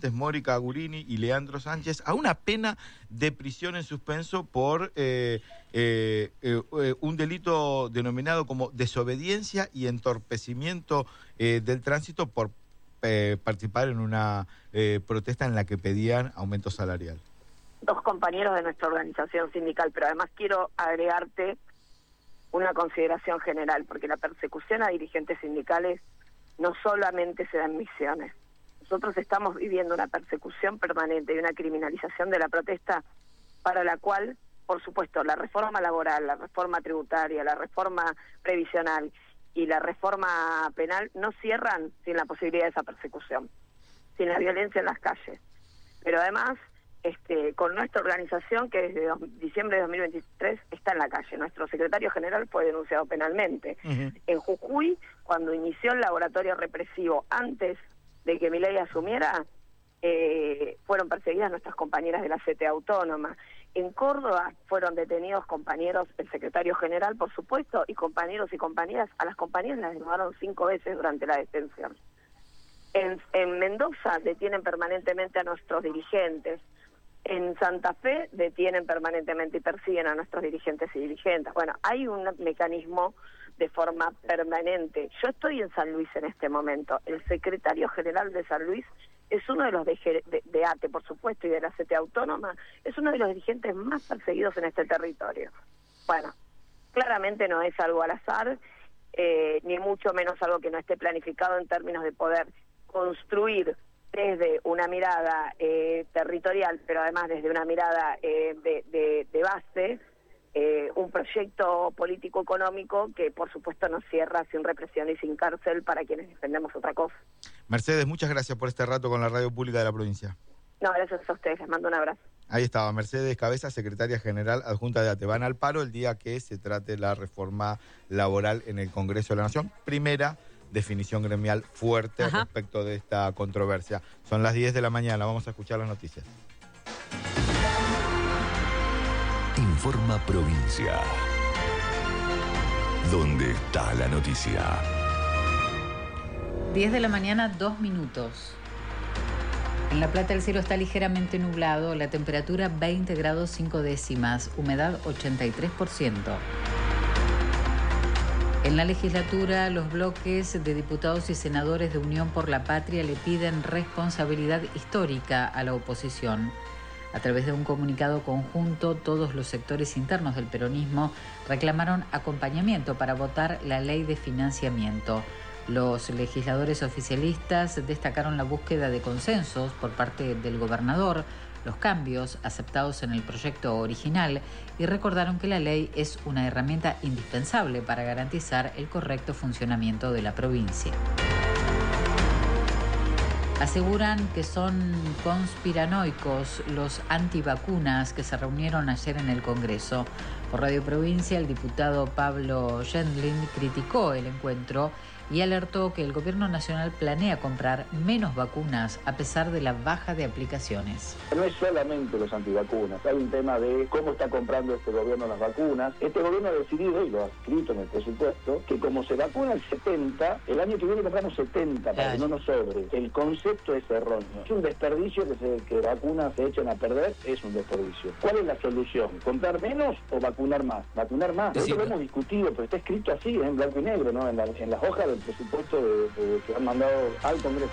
representantes Mónica Gurini y Leandro Sánchez a una pena de prisión en suspenso por un delito denominado como desobediencia y entorpecimiento del tránsito por participar en una protesta en la que pedían aumento salarial. 2 compañeros de nuestra organización sindical, pero además quiero agregarte una consideración general, porque la persecución a dirigentes sindicales no solamente se da en Misiones. Nosotros estamos viviendo una persecución permanente y una criminalización de la protesta para la cual, por supuesto, la reforma laboral, la reforma tributaria, la reforma previsional y la reforma penal no cierran sin la posibilidad de esa persecución, sin la violencia en las calles. Pero además, con nuestra organización, que desde diciembre de 2023 está en la calle. Nuestro secretario general fue denunciado penalmente. En Jujuy, cuando inició el laboratorio represivo, antes de que Milei asumiera, fueron perseguidas nuestras compañeras de la CTA Autónoma. En Córdoba fueron detenidos compañeros, el secretario general, por supuesto, y compañeros y compañeras. A las compañeras las desnudaron 5 veces durante la detención. En Mendoza detienen permanentemente a nuestros dirigentes. En Santa Fe detienen permanentemente y persiguen a nuestros dirigentes y dirigentes. Bueno, hay un mecanismo de forma permanente. Yo estoy en San Luis en este momento. El secretario general de San Luis es uno de los de ATE, por supuesto, y de la CTA Autónoma, es uno de los dirigentes más perseguidos en este territorio. Bueno, claramente no es algo al azar, ni mucho menos algo que no esté planificado en términos de poder construir desde una mirada territorial, pero además desde una mirada de base, un proyecto político-económico que por supuesto no cierra sin represión y sin cárcel para quienes defendemos otra cosa. Mercedes, muchas gracias por este rato con la Radio Pública de la provincia. No, gracias a ustedes, les mando un abrazo. Ahí estaba Mercedes Cabeza, secretaria general adjunta de ATE. Van al paro el día que se trate la reforma laboral en el Congreso de la Nación. Primera definición gremial fuerte respecto de esta controversia. Son las 10 de la mañana, vamos a escuchar las noticias. Informa Provincia. ¿Dónde está la noticia? 10 de la mañana, 2 minutos. En La Plata el cielo está ligeramente nublado, la temperatura 20 grados 5 décimas, humedad 83%. En la legislatura, los bloques de diputados y senadores de Unión por la Patria le piden responsabilidad histórica a la oposición. A través de un comunicado conjunto, todos los sectores internos del peronismo reclamaron acompañamiento para votar la ley de financiamiento. Los legisladores oficialistas destacaron la búsqueda de consensos por parte del gobernador, los cambios aceptados en el proyecto original y recordaron que la ley es una herramienta indispensable para garantizar el correcto funcionamiento de la provincia. Aseguran que son conspiranoicos los antivacunas que se reunieron ayer en el Congreso. Por Radio Provincia, el diputado Pablo Yendlin criticó el encuentro y alertó que el gobierno nacional planea comprar menos vacunas a pesar de la baja de aplicaciones. No es solamente los antivacunas, hay un tema de cómo está comprando este gobierno las vacunas. Este gobierno ha decidido, y lo ha escrito en el presupuesto, que como se vacuna el 70, el año que viene compramos 70 para que no nos sobre. El concepto es erróneo. Es un desperdicio que vacunas se echen a perder, es un desperdicio. ¿Cuál es la solución? ¿Comprar menos o vacunar más? Vacunar más. Eso lo hemos discutido, pero está escrito así, en blanco y negro, ¿no? En las hojas del presupuesto que han mandado al Congreso.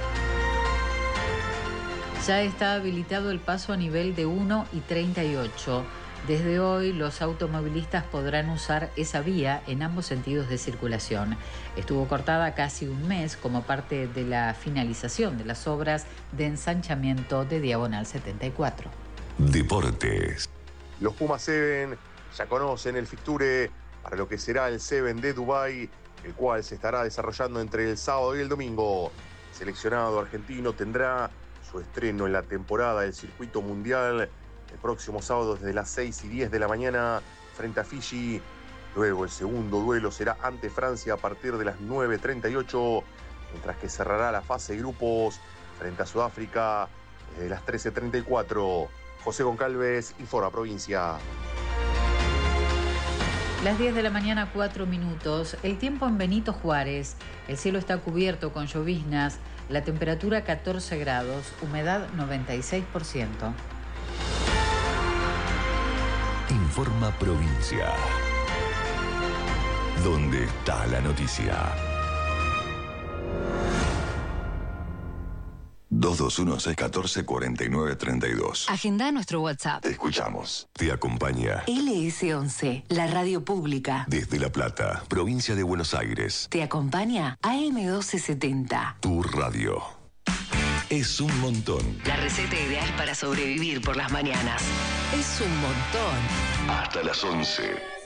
Ya está habilitado el paso a nivel de 1 y 38. Desde hoy los automovilistas podrán usar esa vía en ambos sentidos de circulación. Estuvo cortada casi un mes como parte de la finalización de las obras de ensanchamiento de Diagonal 74. Deportes. Los Pumas Seven ya conocen el fixture para lo que será el Seven de Dubái, el cual se estará desarrollando entre el sábado y el domingo. El seleccionado argentino tendrá su estreno en la temporada del circuito mundial el próximo sábado desde las 6 y 10 de la mañana frente a Fiji. Luego el segundo duelo será ante Francia a partir de las 9:38, mientras que cerrará la fase de grupos frente a Sudáfrica desde las 13:34. José Goncalves, Informa Provincia. Las 10 de la mañana, 4 minutos. El tiempo en Benito Juárez. El cielo está cubierto con lloviznas. La temperatura 14 grados. Humedad 96%. Informa Provincia. ¿Dónde está la noticia? 221-614-4932. Agenda nuestro WhatsApp. Te escuchamos. Te acompaña LS11, la radio pública. desde La Plata, provincia de Buenos Aires. Te acompaña AM1270. Tu radio. Es un montón. La receta ideal para sobrevivir por las mañanas. Es un montón. Hasta las 11.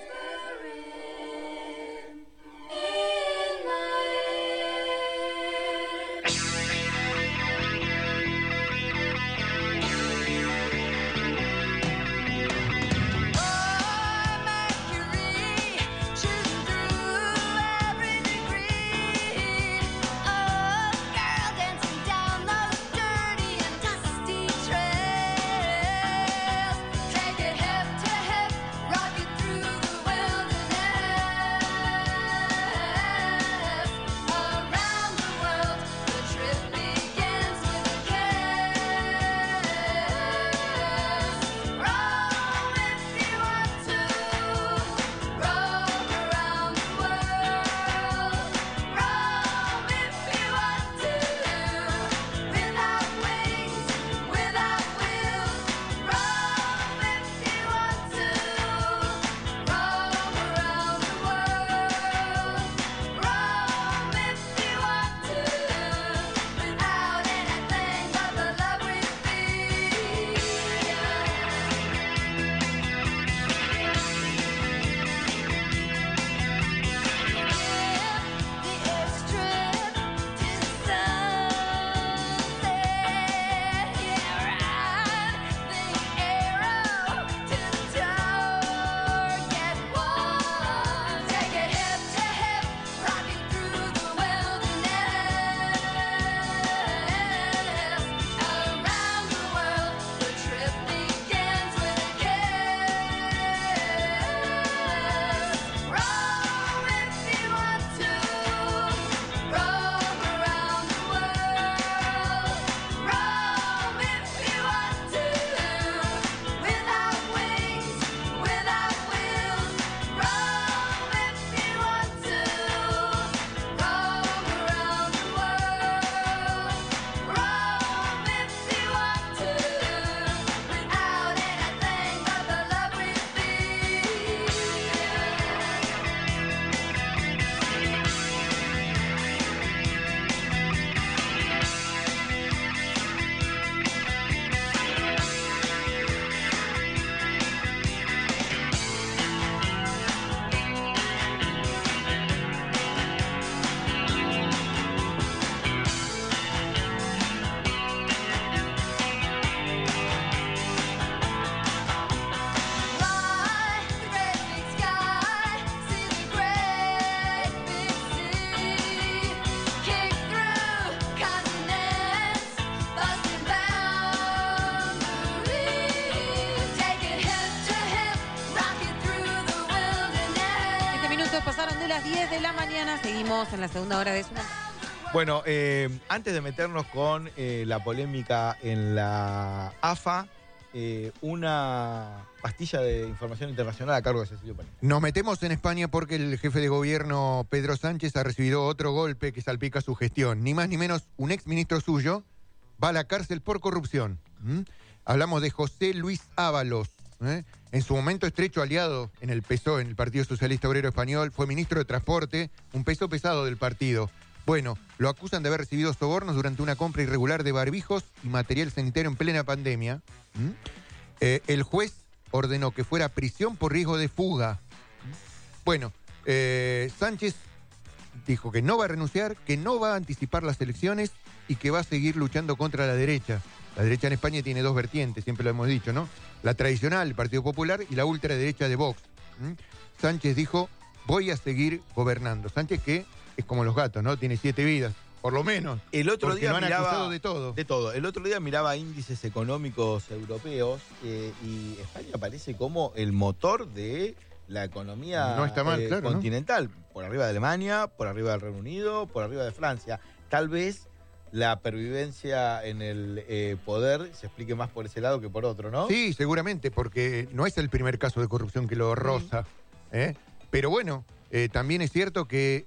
Pasaron de las 10 de la mañana, seguimos en la segunda hora de su... Bueno, antes de meternos con la polémica en la AFA, una pastilla de información internacional a cargo de Cecilio Paniagua. Nos metemos en España porque el jefe de gobierno Pedro Sánchez ha recibido otro golpe que salpica su gestión. Ni más ni menos, un exministro suyo va a la cárcel por corrupción. Hablamos de José Luis Ábalos. En su momento estrecho aliado en el PSOE, en el Partido Socialista Obrero Español, fue ministro de Transporte, un peso pesado del partido. Bueno, lo acusan de haber recibido sobornos durante una compra irregular de barbijos y material sanitario en plena pandemia. El juez ordenó que fuera prisión por riesgo de fuga. Bueno, Sánchez dijo que no va a renunciar, que no va a anticipar las elecciones y que va a seguir luchando contra la derecha. La derecha en España tiene dos vertientes, siempre lo hemos dicho, ¿no? La tradicional, el Partido Popular, y la ultraderecha de Vox. Sánchez dijo, voy a seguir gobernando. Sánchez que es como los gatos, ¿no? Tiene 7 vidas, por lo menos. El otro día lo han miraba acusado de todo. De todo. El otro día miraba índices económicos europeos y España aparece como el motor de la economía no está mal, claro, continental, ¿no? Por arriba de Alemania, por arriba del Reino Unido, por arriba de Francia. Tal vez la pervivencia en el poder se explique más por ese lado que por otro, ¿no? Sí, seguramente, porque no es el primer caso de corrupción que lo roza. Pero bueno, también es cierto que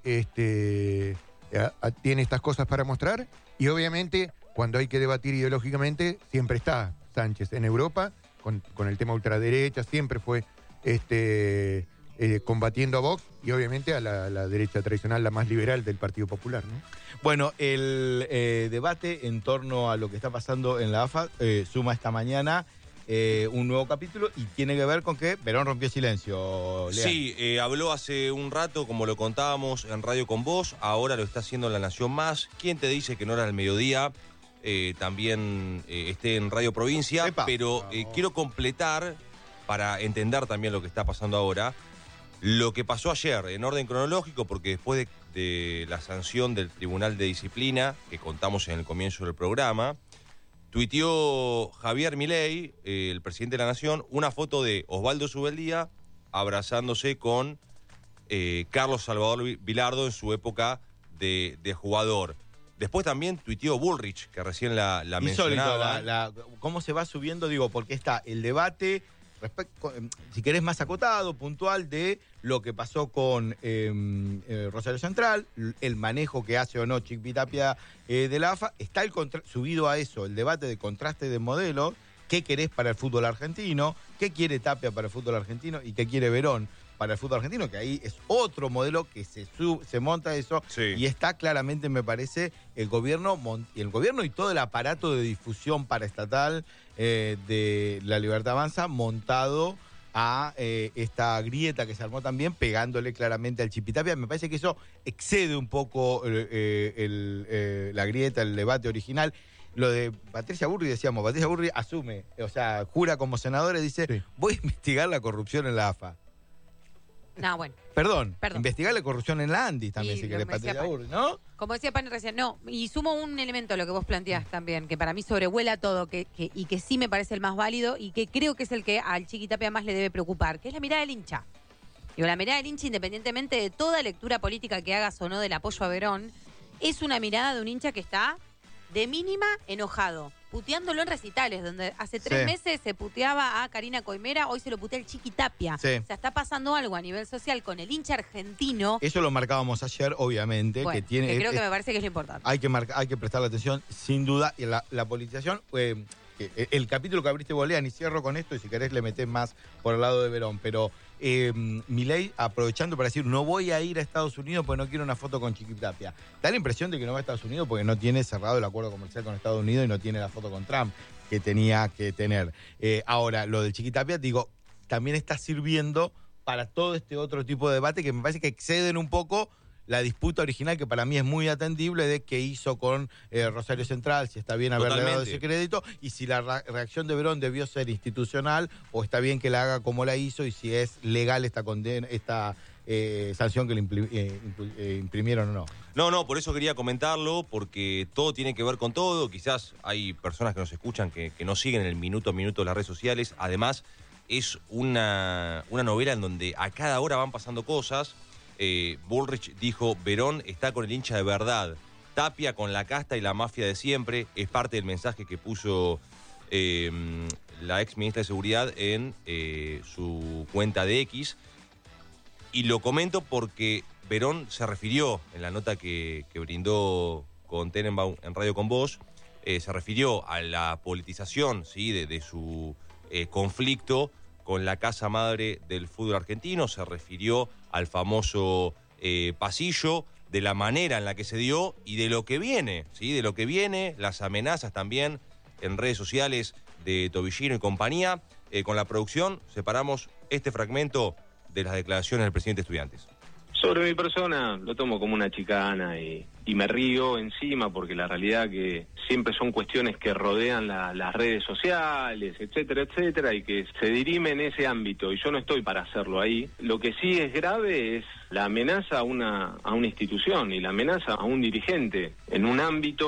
tiene estas cosas para mostrar y obviamente cuando hay que debatir ideológicamente siempre está Sánchez en Europa con el tema ultraderecha, siempre fue combatiendo a Vox y obviamente a la derecha tradicional, la más liberal del Partido Popular, ¿no? Bueno, el debate en torno a lo que está pasando en la AFA suma esta mañana un nuevo capítulo y tiene que ver con que Verón rompió silencio, Lean. Sí, habló hace un rato, como lo contábamos en Radio con Vos, ahora lo está haciendo en La Nación Más. ¿Quién te dice que no era el mediodía? También esté en Radio Provincia, pero quiero completar, para entender también lo que está pasando ahora, lo que pasó ayer, en orden cronológico, porque después de la sanción del Tribunal de Disciplina, que contamos en el comienzo del programa, tuiteó Javier Milei, el presidente de la Nación, una foto de Osvaldo Subeldía abrazándose con Carlos Salvador Vilardo en su época de jugador. Después también tuiteó Bullrich, que recién la mencionaba. ¿Cómo se va subiendo? Digo, porque está el debate, si querés más acotado, puntual, de lo que pasó con Rosario Central, el manejo que hace o no Chiquitapia de la AFA. Está subido a eso el debate de contraste de modelos. ¿Qué querés para el fútbol argentino? ¿Qué quiere Tapia para el fútbol argentino? ¿Y qué quiere Verón para el fútbol argentino? Que ahí es otro modelo que se monta eso. Sí. Y está claramente, me parece, el gobierno y todo el aparato de difusión paraestatal de La Libertad Avanza montado a esta grieta que se armó también, pegándole claramente al Chiquitapia. Me parece que eso excede un poco la grieta, el debate original. Lo de Patricia Burri, decíamos, Patricia Burri asume, o sea, jura como senadora y dice, sí, voy a investigar la corrupción en la AFA. No, bueno. Perdón. Investigar la corrupción en la ANDI también, si querés, Patricia Burri, ¿no? Como decía Pani recién, no, y sumo un elemento a lo que vos planteás también, que para mí sobrevuela todo, y que sí me parece el más válido, y que creo que es el que al Chiquitapia más le debe preocupar, que es la mirada del hincha. Digo, la mirada del hincha, independientemente de toda lectura política que hagas o no del apoyo a Verón, es una mirada de un hincha que está de mínima enojado, puteándolo en recitales, donde hace 3 meses se puteaba a Karina Coimera, hoy se lo putea el Chiquitapia. Sí. O sea, está pasando algo a nivel social con el hincha argentino. Eso lo marcábamos ayer, obviamente. Bueno, que creo que me parece que es lo importante. Hay que prestarle atención, sin duda. Y la politización, el capítulo que abriste vos, Lean, y cierro con esto, y si querés le metés más por el lado de Verón, pero Milei aprovechando para decir, no voy a ir a Estados Unidos porque no quiero una foto con Chiquitapia. Da la impresión de que no va a Estados Unidos porque no tiene cerrado el acuerdo comercial con Estados Unidos y no tiene la foto con Trump que tenía que tener. Ahora, lo del Chiquitapia, digo, también está sirviendo para todo este otro tipo de debate que me parece que exceden un poco la disputa original, que para mí es muy atendible, de qué hizo con Rosario Central, si está bien haberle dado ese crédito, y si la reacción de Verón debió ser institucional, o está bien que la haga como la hizo, y si es legal esta condena, esta sanción que le imprimieron o no. No, por eso quería comentarlo, porque todo tiene que ver con todo. Quizás hay personas que nos escuchan que no siguen el minuto a minuto de las redes sociales. Además, es una novela en donde a cada hora van pasando cosas. Bullrich dijo, Verón está con el hincha de verdad, Tapia con la casta y la mafia de siempre. Es parte del mensaje que puso la ex ministra de Seguridad en su cuenta de X. Y lo comento porque Verón se refirió en la nota que brindó con Tenenbaum en Radio con Vos, se refirió a la politización, ¿sí?, de su conflicto con la casa madre del fútbol argentino, se refirió al famoso pasillo, de la manera en la que se dio y de lo que viene, ¿sí?, de lo que viene, las amenazas también en redes sociales de Tobillino y compañía. Con la producción separamos este fragmento de las declaraciones del presidente de Estudiantes. Sobre mi persona lo tomo como una chicana y me río encima porque la realidad que siempre son cuestiones que rodean las redes sociales, etcétera, y que se dirimen en ese ámbito, y yo no estoy para hacerlo ahí. Lo que sí es grave es la amenaza a una institución y la amenaza a un dirigente en un ámbito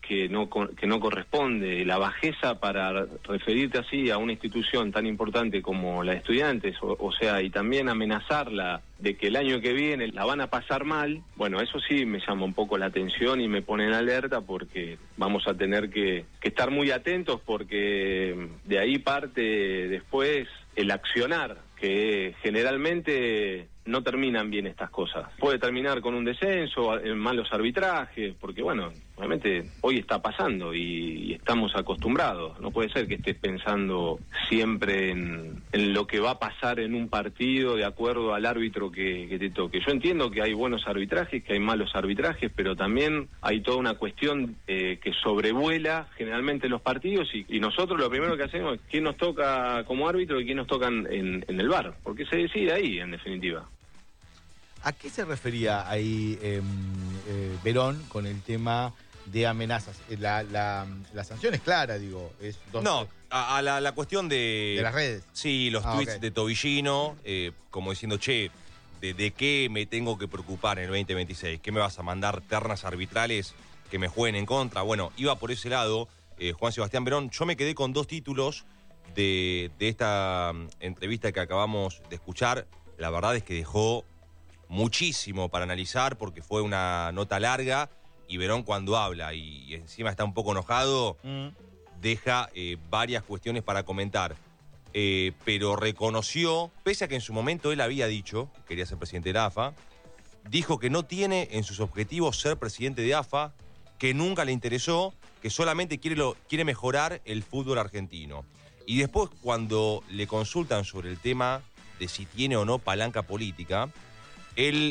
que no corresponde. La bajeza para referirte así a una institución tan importante como la de Estudiantes, o sea, y también amenazarla de que el año que viene la van a pasar mal, bueno, eso sí me llama un poco la atención y me pone en alerta, porque vamos a tener que estar muy atentos, porque de ahí parte después el accionar, que generalmente no terminan bien estas cosas. Puede terminar con un descenso, en malos arbitrajes, porque bueno, obviamente hoy está pasando y estamos acostumbrados. No puede ser que estés pensando siempre en lo que va a pasar en un partido de acuerdo al árbitro que te toque. Yo entiendo que hay buenos arbitrajes, que hay malos arbitrajes, pero también hay toda una cuestión que sobrevuela generalmente los partidos, y nosotros lo primero que hacemos es quién nos toca como árbitro y quién nos toca en el VAR, porque se decide ahí, en definitiva. ¿A qué se refería ahí Verón con el tema de amenazas? La sanción es clara, digo. No, a la cuestión de las redes. Sí, los tweets de Tobillino, como diciendo, che, ¿de qué me tengo que preocupar en el 2026? ¿Qué me vas a mandar ternas arbitrales que me jueguen en contra? Bueno, iba por ese lado Juan Sebastián Verón. Yo me quedé con 2 títulos de esta entrevista que acabamos de escuchar. La verdad es que dejó muchísimo para analizar, porque fue una nota larga, y Verón, cuando habla y encima está un poco enojado, deja varias cuestiones para comentar. Pero reconoció, pese a que en su momento él había dicho que quería ser presidente de la AFA, dijo que no tiene en sus objetivos ser presidente de AFA, que nunca le interesó, que solamente quiere mejorar el fútbol argentino. Y después, cuando le consultan sobre el tema de si tiene o no palanca política, él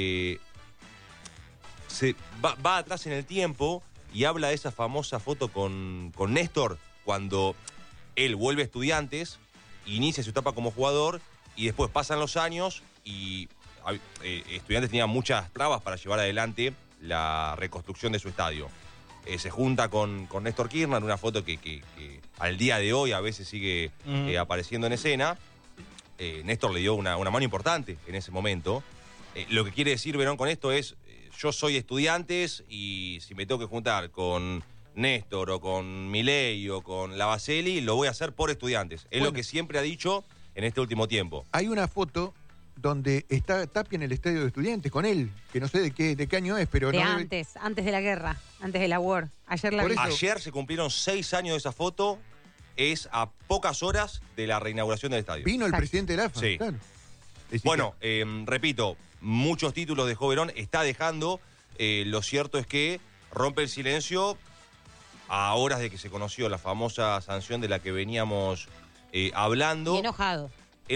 va atrás en el tiempo y habla de esa famosa foto con Néstor, cuando él vuelve a Estudiantes, inicia su etapa como jugador, y después pasan los años y Estudiantes tenía muchas trabas para llevar adelante la reconstrucción de su estadio. Se junta con Néstor Kirchner, una foto que al día de hoy a veces sigue apareciendo en escena. Néstor le dio una mano importante en ese momento. Lo que quiere decir Verón con esto es, yo soy Estudiantes, y si me tengo que juntar con Néstor o con Milei o con Lavaselli, lo voy a hacer por Estudiantes. Es lo que siempre ha dicho en este último tiempo. Hay una foto donde está Tapia en el estadio de Estudiantes con él, que no sé de qué año es, pero antes de la guerra, antes de la war. Ayer se cumplieron 6 años de esa foto, es a pocas horas de la reinauguración del estadio. Vino el presidente de la AFA, sí. Claro. Bueno, repito, muchos títulos dejó Verón, está dejando. Lo cierto es que rompe el silencio a horas de que se conoció la famosa sanción de la que veníamos hablando. Y enojado.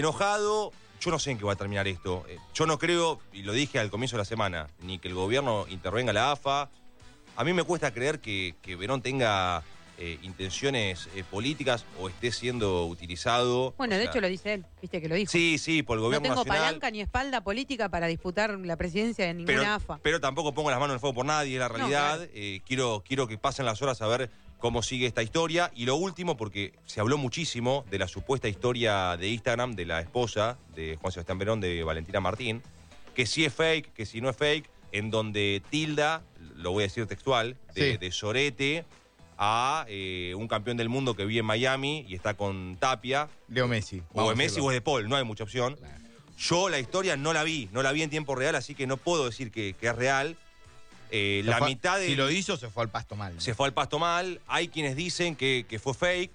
Yo no sé en qué va a terminar esto. Yo no creo, y lo dije al comienzo de la semana, ni que el gobierno intervenga la AFA. A mí me cuesta creer que Verón tenga intenciones políticas o esté siendo utilizado. Bueno, de hecho lo dice él, viste que lo dijo. Sí, por el gobierno nacional. No tengo palanca ni espalda política para disputar la presidencia de ninguna AFA. Pero tampoco pongo las manos en el fuego por nadie, es la realidad. No, claro. Quiero que pasen las horas a ver cómo sigue esta historia. Y lo último, porque se habló muchísimo de la supuesta historia de Instagram de la esposa de Juan Sebastián Verón, de Valentina Martín, que si es fake, que si no es fake, en donde tilda, lo voy a decir textual, de sorete a un campeón del mundo que vive en Miami y está con Tapia. Leo Messi. O de Messi o es de Paul, no hay mucha opción. Claro. Yo la historia no la vi en tiempo real, así que no puedo decir que es real. Mitad de... Si lo hizo, se fue al pasto mal, ¿no? Se fue al pasto mal. Hay quienes dicen que fue fake.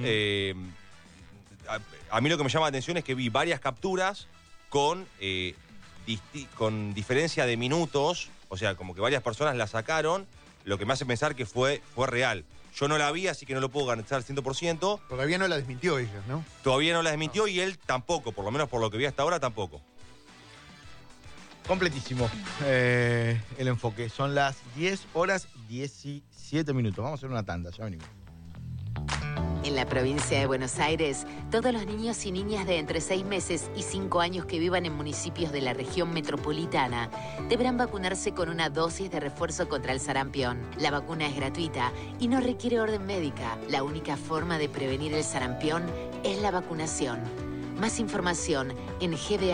A mí lo que me llama la atención es que vi varias capturas con diferencia de minutos. O sea, como que varias personas la sacaron, lo que me hace pensar que fue real. Yo no la vi, así que no lo puedo garantizar al 100%. Todavía no la desmintió ella, ¿no? Todavía no la desmintió y él tampoco, por lo menos por lo que vi hasta ahora, tampoco. Completísimo el enfoque. Son las 10:17. Vamos a hacer una tanda, ya venimos. En la provincia de Buenos Aires, todos los niños y niñas de entre 6 meses y 5 años que vivan en municipios de la región metropolitana deberán vacunarse con una dosis de refuerzo contra el sarampión. La vacuna es gratuita y no requiere orden médica. La única forma de prevenir el sarampión es la vacunación. Más información en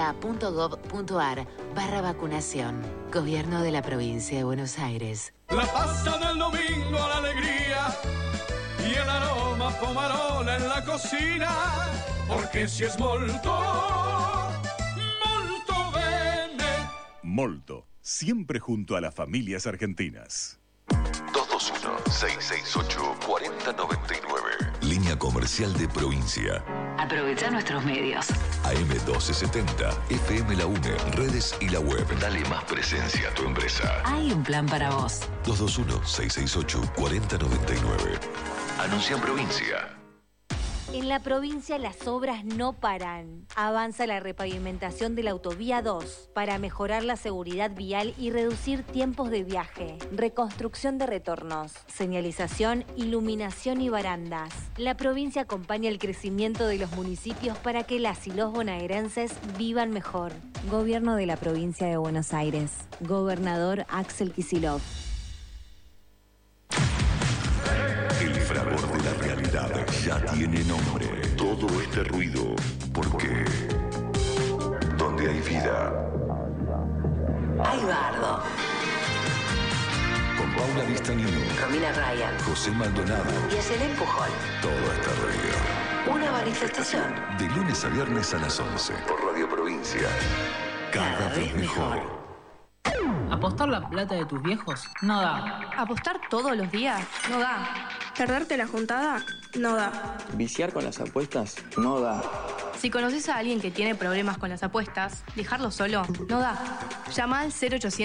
gba.gov.ar/vacunación. Gobierno de la Provincia de Buenos Aires. La pasta del domingo, la alegría y el aroma pomarola en la cocina, porque si es molto, molto bene. Molto, siempre junto a las familias argentinas. 221-668-4099. Línea comercial de provincia. Aprovecha nuestros medios. AM1270, FM La UNE, redes y la web. Dale más presencia a tu empresa. Hay un plan para vos. 221-668-4099. Anuncia en provincia. En la provincia las obras no paran. Avanza la repavimentación de la autovía 2 para mejorar la seguridad vial y reducir tiempos de viaje. Reconstrucción de retornos, señalización, iluminación y barandas. La provincia acompaña el crecimiento de los municipios para que las y los bonaerenses vivan mejor. Gobierno de la provincia de Buenos Aires. Gobernador Axel Kicillof. El fragor de la realidad ya tiene nombre. Todo este ruido, porque donde hay vida, Hay bardo. con Paula Vistañino, Romina Ryan. José Maldonado, Y Selén Pujol. todo este ruido. Una manifestación. De lunes a viernes a las 11 por Radio Provincia. Cada vez mejor. ¿Apostar la plata de tus viejos? No da. ¿Apostar todos los días? No da. ¿Perderte la juntada? No da. ¿Viciar con las apuestas? No da. Si conoces a alguien que tiene problemas con las apuestas, dejarlo solo no da. Llama al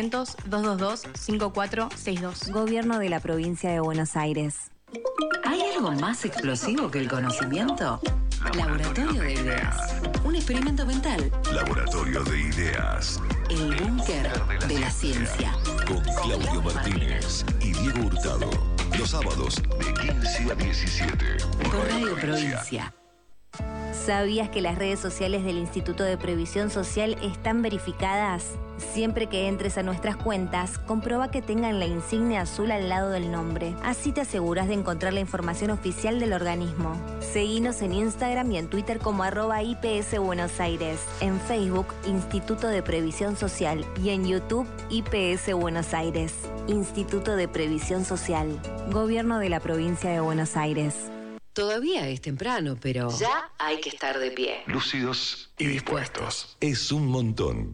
0800-222-5462. Gobierno de la provincia de Buenos Aires. ¿Hay algo más explosivo que el conocimiento? Laboratorio de Ideas. Un experimento mental. Laboratorio de Ideas. El búnker de la ciencia. Con Claudio Martínez y Diego Hurtado. Los sábados de 15 a 17. Por Radio Provincia. ¿Sabías que las redes sociales del Instituto de Previsión Social están verificadas? Siempre que entres a nuestras cuentas, comprueba que tengan la insignia azul al lado del nombre. Así te aseguras de encontrar la información oficial del organismo. Seguinos en Instagram y en Twitter como @IPS Buenos Aires, en Facebook Instituto de Previsión Social y en YouTube IPS Buenos Aires. Instituto de Previsión Social. Gobierno de la Provincia de Buenos Aires. Todavía es temprano, pero ya hay que estar de pie. Lúcidos y dispuestos. Es un montón.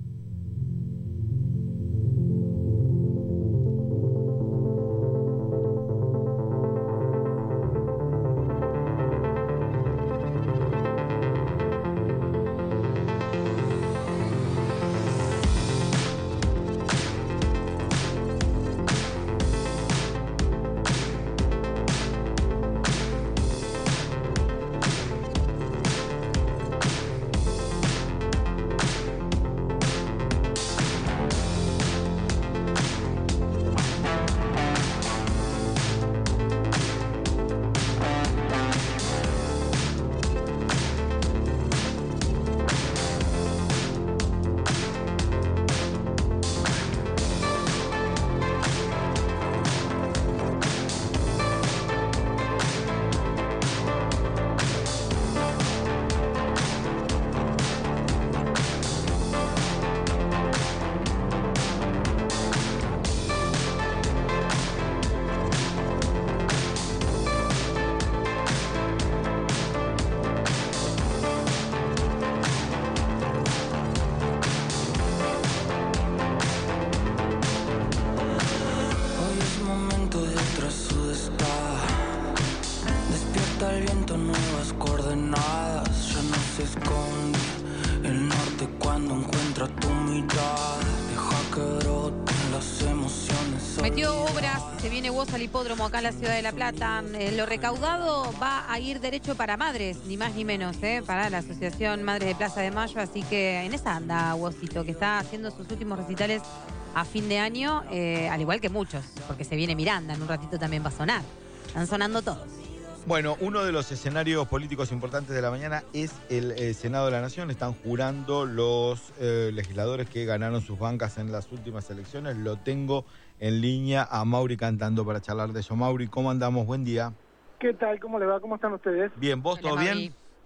Despierta el viento, nuevas coordenadas. Ya no se esconde el norte cuando encuentra tu mirada. Deja que broten las emociones. Metió obras, se viene voz al hipódromo acá en la ciudad de La Plata. Lo recaudado va a ir derecho para madres, ni más ni menos, para la Asociación Madres de Plaza de Mayo. Así que en esa anda Wosito, que está haciendo sus últimos recitales a fin de año, al igual que muchos, porque se viene Miranda, en un ratito también va a sonar. Están sonando todos. Bueno, uno de los escenarios políticos importantes de la mañana es el Senado de la Nación. Están jurando los legisladores que ganaron sus bancas en las últimas elecciones. Lo tengo en línea a Mauri Cantando para charlar de eso. Mauri, ¿cómo andamos? Buen día. ¿Qué tal? ¿Cómo le va? ¿Cómo están ustedes? Bien, ¿vos todo bien?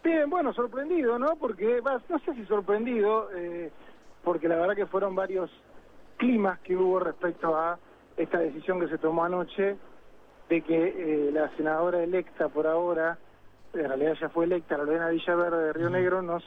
Bien, bueno, sorprendido, ¿no? Porque, no sé si sorprendido, porque la verdad que fueron varios climas que hubo respecto a esta decisión que se tomó anoche de que la senadora electa por ahora, en realidad ya fue electa, Lorena Villaverde de Río Negro, no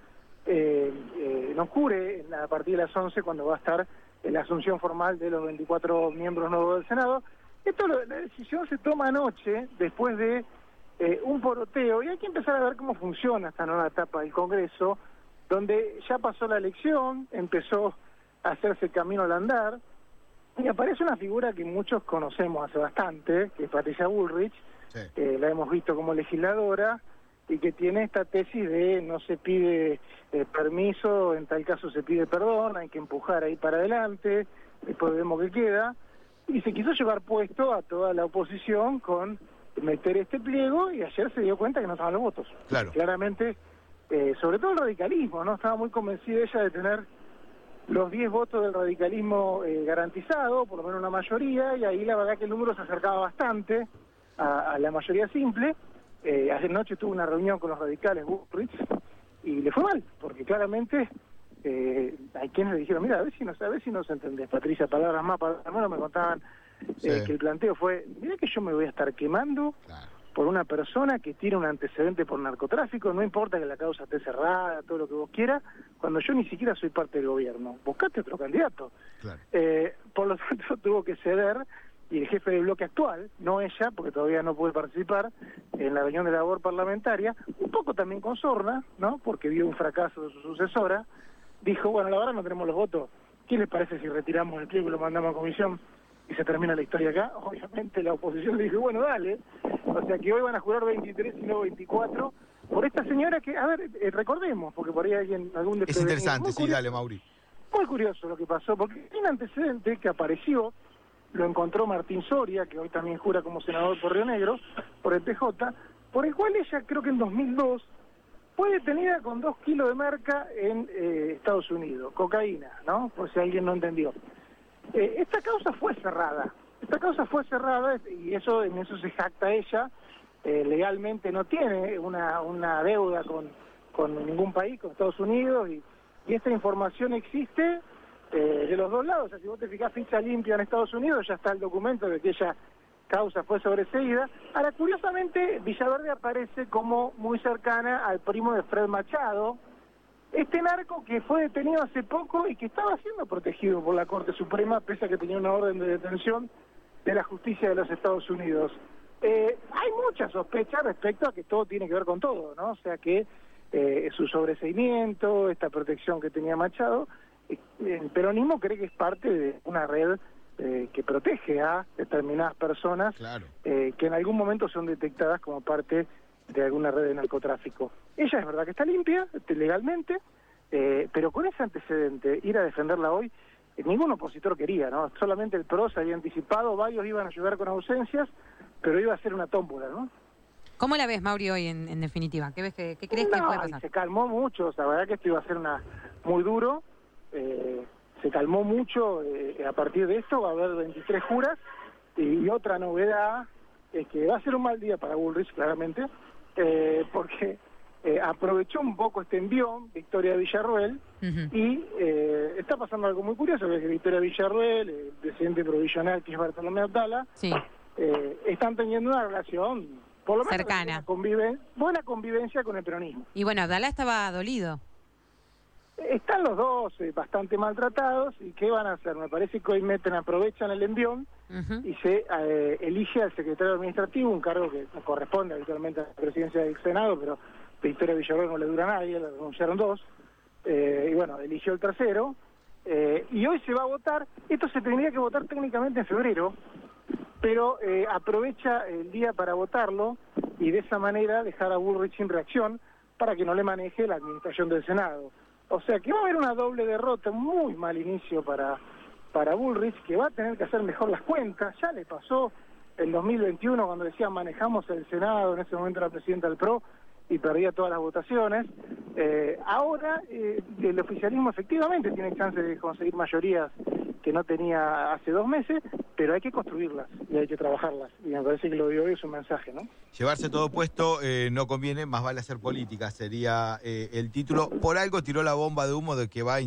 jure a partir de las 11 cuando va a estar en la asunción formal de los 24 miembros nuevos del Senado. La decisión se toma anoche después de un poroteo, y hay que empezar a ver cómo funciona esta nueva etapa del Congreso, donde ya pasó la elección, empezó a hacerse camino al andar, y aparece una figura que muchos conocemos hace bastante, que es Patricia Bullrich. La hemos visto como legisladora, y que tiene esta tesis de no se pide permiso, en tal caso se pide perdón, hay que empujar ahí para adelante, después vemos qué queda, y se quiso llevar puesto a toda la oposición con meter este pliego, y ayer se dio cuenta que no estaban los votos. Claro. Claramente, sobre todo el radicalismo, ¿no? Estaba muy convencida ella de tener los 10 votos del radicalismo garantizado, por lo menos una mayoría, y ahí la verdad que el número se acercaba bastante a la mayoría simple. Ayer noche tuvo una reunión con los radicales Bullrich y le fue mal, porque claramente hay quienes le dijeron, mira, a ver si nos entendés, Patricia, palabras más, palabras menos. Me contaban que el planteo fue, mira que yo me voy a estar quemando por una persona que tiene un antecedente por narcotráfico, no importa que la causa esté cerrada, todo lo que vos quieras, cuando yo ni siquiera soy parte del gobierno, buscate otro candidato. Por lo tanto tuvo que ceder, y el jefe del bloque actual, no ella, porque todavía no puede participar en la reunión de labor parlamentaria, un poco también con sorna, ¿no? Porque vio un fracaso de su sucesora, dijo, bueno, la verdad no tenemos los votos, ¿qué les parece si retiramos el pliego y lo mandamos a comisión y se termina la historia acá? Obviamente la oposición le dijo, bueno, dale. O sea que hoy van a jurar 23 y no 24 por esta señora que, a ver, recordemos, porque por ahí algún es interesante, sí, dale, Mauri. Muy curioso lo que pasó, porque hay un antecedente que apareció, lo encontró Martín Soria, que hoy también jura como senador por Río Negro, por el PJ, por el cual ella, creo que en 2002, fue detenida con 2 kilos de merca en Estados Unidos, cocaína, ¿no? Por si alguien no entendió. Esta causa fue cerrada, y en eso se jacta ella. Legalmente no tiene una deuda con ningún país, con Estados Unidos, y esta información existe de los dos lados. O sea, si vos te fijás ficha limpia en Estados Unidos, ya está el documento de que ella causa fue sobreseída. Ahora, curiosamente, Villaverde aparece como muy cercana al primo de Fred Machado, este narco que fue detenido hace poco y que estaba siendo protegido por la Corte Suprema, pese a que tenía una orden de detención de la justicia de los Estados Unidos. Hay mucha sospecha respecto a que todo tiene que ver con todo, ¿no? O sea que su sobreseimiento, esta protección que tenía Machado, el peronismo cree que es parte de una red que protege a determinadas personas que en algún momento son detectadas como parte de alguna red de narcotráfico. Ella es verdad que está limpia legalmente, pero con ese antecedente, ir a defenderla hoy, ningún opositor quería, ¿no? Solamente el PRO se había anticipado, varios iban a ayudar con ausencias, pero iba a ser una tómbola, ¿no? ¿Cómo la ves, Mauri, hoy en definitiva? ¿Qué crees que puede pasar? Se calmó mucho, la verdad que esto iba a ser muy duro, se calmó mucho. A partir de esto va a haber 23 juras, y otra novedad es que va a ser un mal día para Bullrich, claramente, porque aprovechó un poco este envión Victoria Villarruel, y está pasando algo muy curioso, que Victoria Villarruel, el presidente provisional, que es Bartolomé Abdala, están teniendo una relación, por lo menos cercana, buena convivencia con el peronismo. Y bueno, Abdala estaba dolido. Están los dos bastante maltratados, y ¿qué van a hacer? Me parece que hoy aprovechan el envión y se elige al secretario administrativo, un cargo que corresponde habitualmente a la presidencia del Senado, pero Victoria Villarruel no le dura a nadie, le renunciaron 2, y bueno, eligió el tercero, y hoy se va a votar. Esto se tendría que votar técnicamente en febrero, pero aprovecha el día para votarlo, y de esa manera dejar a Bullrich sin reacción para que no le maneje la administración del Senado. O sea que va a haber una doble derrota, muy mal inicio para Bullrich, que va a tener que hacer mejor las cuentas. Ya le pasó en 2021 cuando decían manejamos el Senado, en ese momento era presidenta del PRO, y perdía todas las votaciones. Ahora el oficialismo efectivamente tiene chance de conseguir mayorías que no tenía hace 2 meses, pero hay que construirlas y hay que trabajarlas. Y me parece que lo de hoy es un mensaje, ¿no? Llevarse todo puesto no conviene, más vale hacer política, sería el título. Por algo tiró la bomba de humo de que va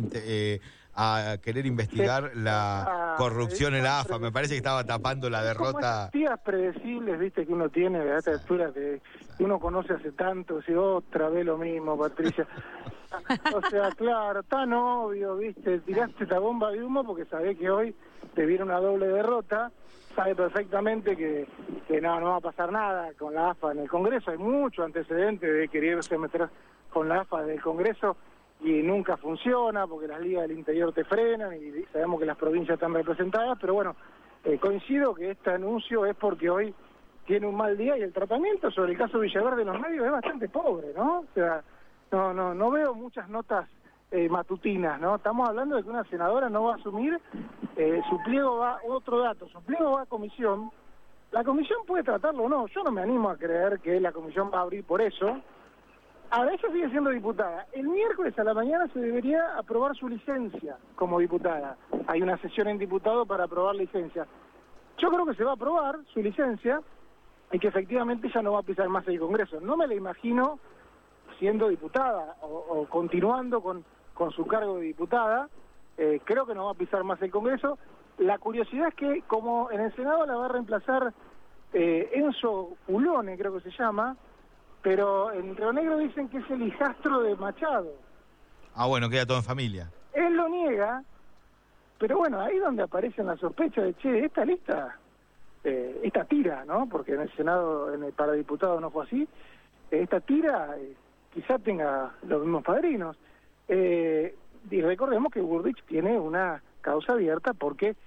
a querer investigar la corrupción en la AFA. Me parece que estaba tapando la derrota. Días predecibles, viste, que uno tiene de esta altura, que uno conoce hace tanto, si otra vez lo mismo, Patricia. O sea, claro, tan obvio, viste, tiraste esta bomba de humo porque sabés que hoy te viene una doble derrota, sabe perfectamente que no va a pasar nada con la AFA en el Congreso. Hay mucho antecedente de quererse meter con la AFA del Congreso y nunca funciona porque las ligas del interior te frenan y sabemos que las provincias están representadas, pero bueno, coincido que este anuncio es porque hoy tiene un mal día y el tratamiento sobre el caso Villaverde en los medios es bastante pobre, ¿no? O sea, no veo muchas notas matutinas, ¿no? Estamos hablando de que una senadora no va a asumir, su pliego va, otro dato, su pliego va a comisión, la comisión puede tratarlo o no, yo no me animo a creer que la comisión va a abrir por eso. Ahora, ella sigue siendo diputada. El miércoles a la mañana se debería aprobar su licencia como diputada. Hay una sesión en diputado para aprobar licencia. Yo creo que se va a aprobar su licencia y que efectivamente ella no va a pisar más el Congreso. No me la imagino siendo diputada o continuando con su cargo de diputada. Creo que no va a pisar más el Congreso. La curiosidad es que como en el Senado la va a reemplazar Enzo Pulone, creo que se llama, pero en Río Negro dicen que es el hijastro de Machado. Ah, bueno, queda todo en familia. Él lo niega, pero bueno, ahí donde aparecen las sospechas de, che, esta lista, esta tira, ¿no? Porque en el Senado, para diputados no fue así, esta tira quizá tenga los mismos padrinos. Y recordemos que Burrich tiene una causa abierta porque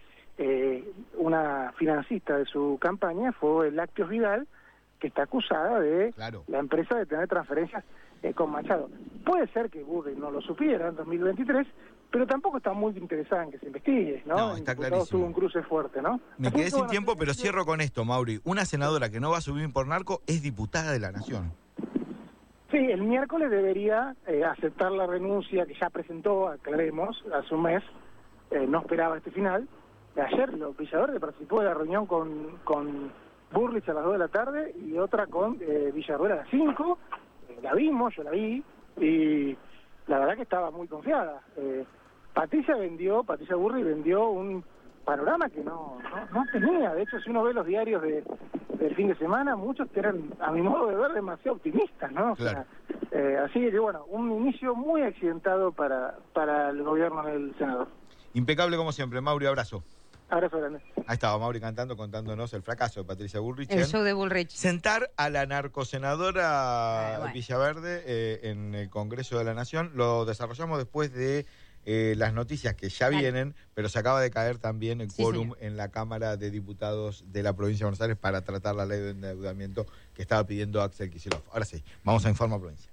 una financista de su campaña fue Lácteos Vidal, que está acusada de la empresa de tener transferencias con Machado. Puede ser que Burrich no lo supiera en 2023, pero tampoco está muy interesada en que se investigue, ¿no? No, está clarísimo. Tuvo un cruce fuerte, ¿no? Me quedé sin tiempo, pero cierro con esto, Mauri. Una senadora que no va a subir por narco es diputada de la Nación. Sí, el miércoles debería aceptar la renuncia que ya presentó, aclaremos, hace un mes, no esperaba este final. Ayer Villaverde participó de la reunión con Burrich a las 2 de la tarde y otra con Villarruel a las 5. La vimos, yo la vi, y la verdad que estaba muy confiada. Patricia Burrich vendió un panorama que no tenía. De hecho, si uno ve los diarios del fin de semana, muchos que eran, a mi modo de ver, demasiado optimistas, ¿no? Claro. O sea, así que bueno, un inicio muy accidentado para el gobierno del Senado. Impecable como siempre, Mauri, abrazo. Abrazo grande. Ahí estaba Mauri contándonos el fracaso de Patricia Burrich. El show de Bullrich. Sentar a la narcosenadora Villaverde en el Congreso de la Nación. Lo desarrollamos después de las noticias que ya vienen, pero se acaba de caer también el quórum en la Cámara de Diputados de la Provincia de Buenos Aires para tratar la ley de endeudamiento que estaba pidiendo Axel Kicillof. Ahora sí, vamos a Informa Provincia.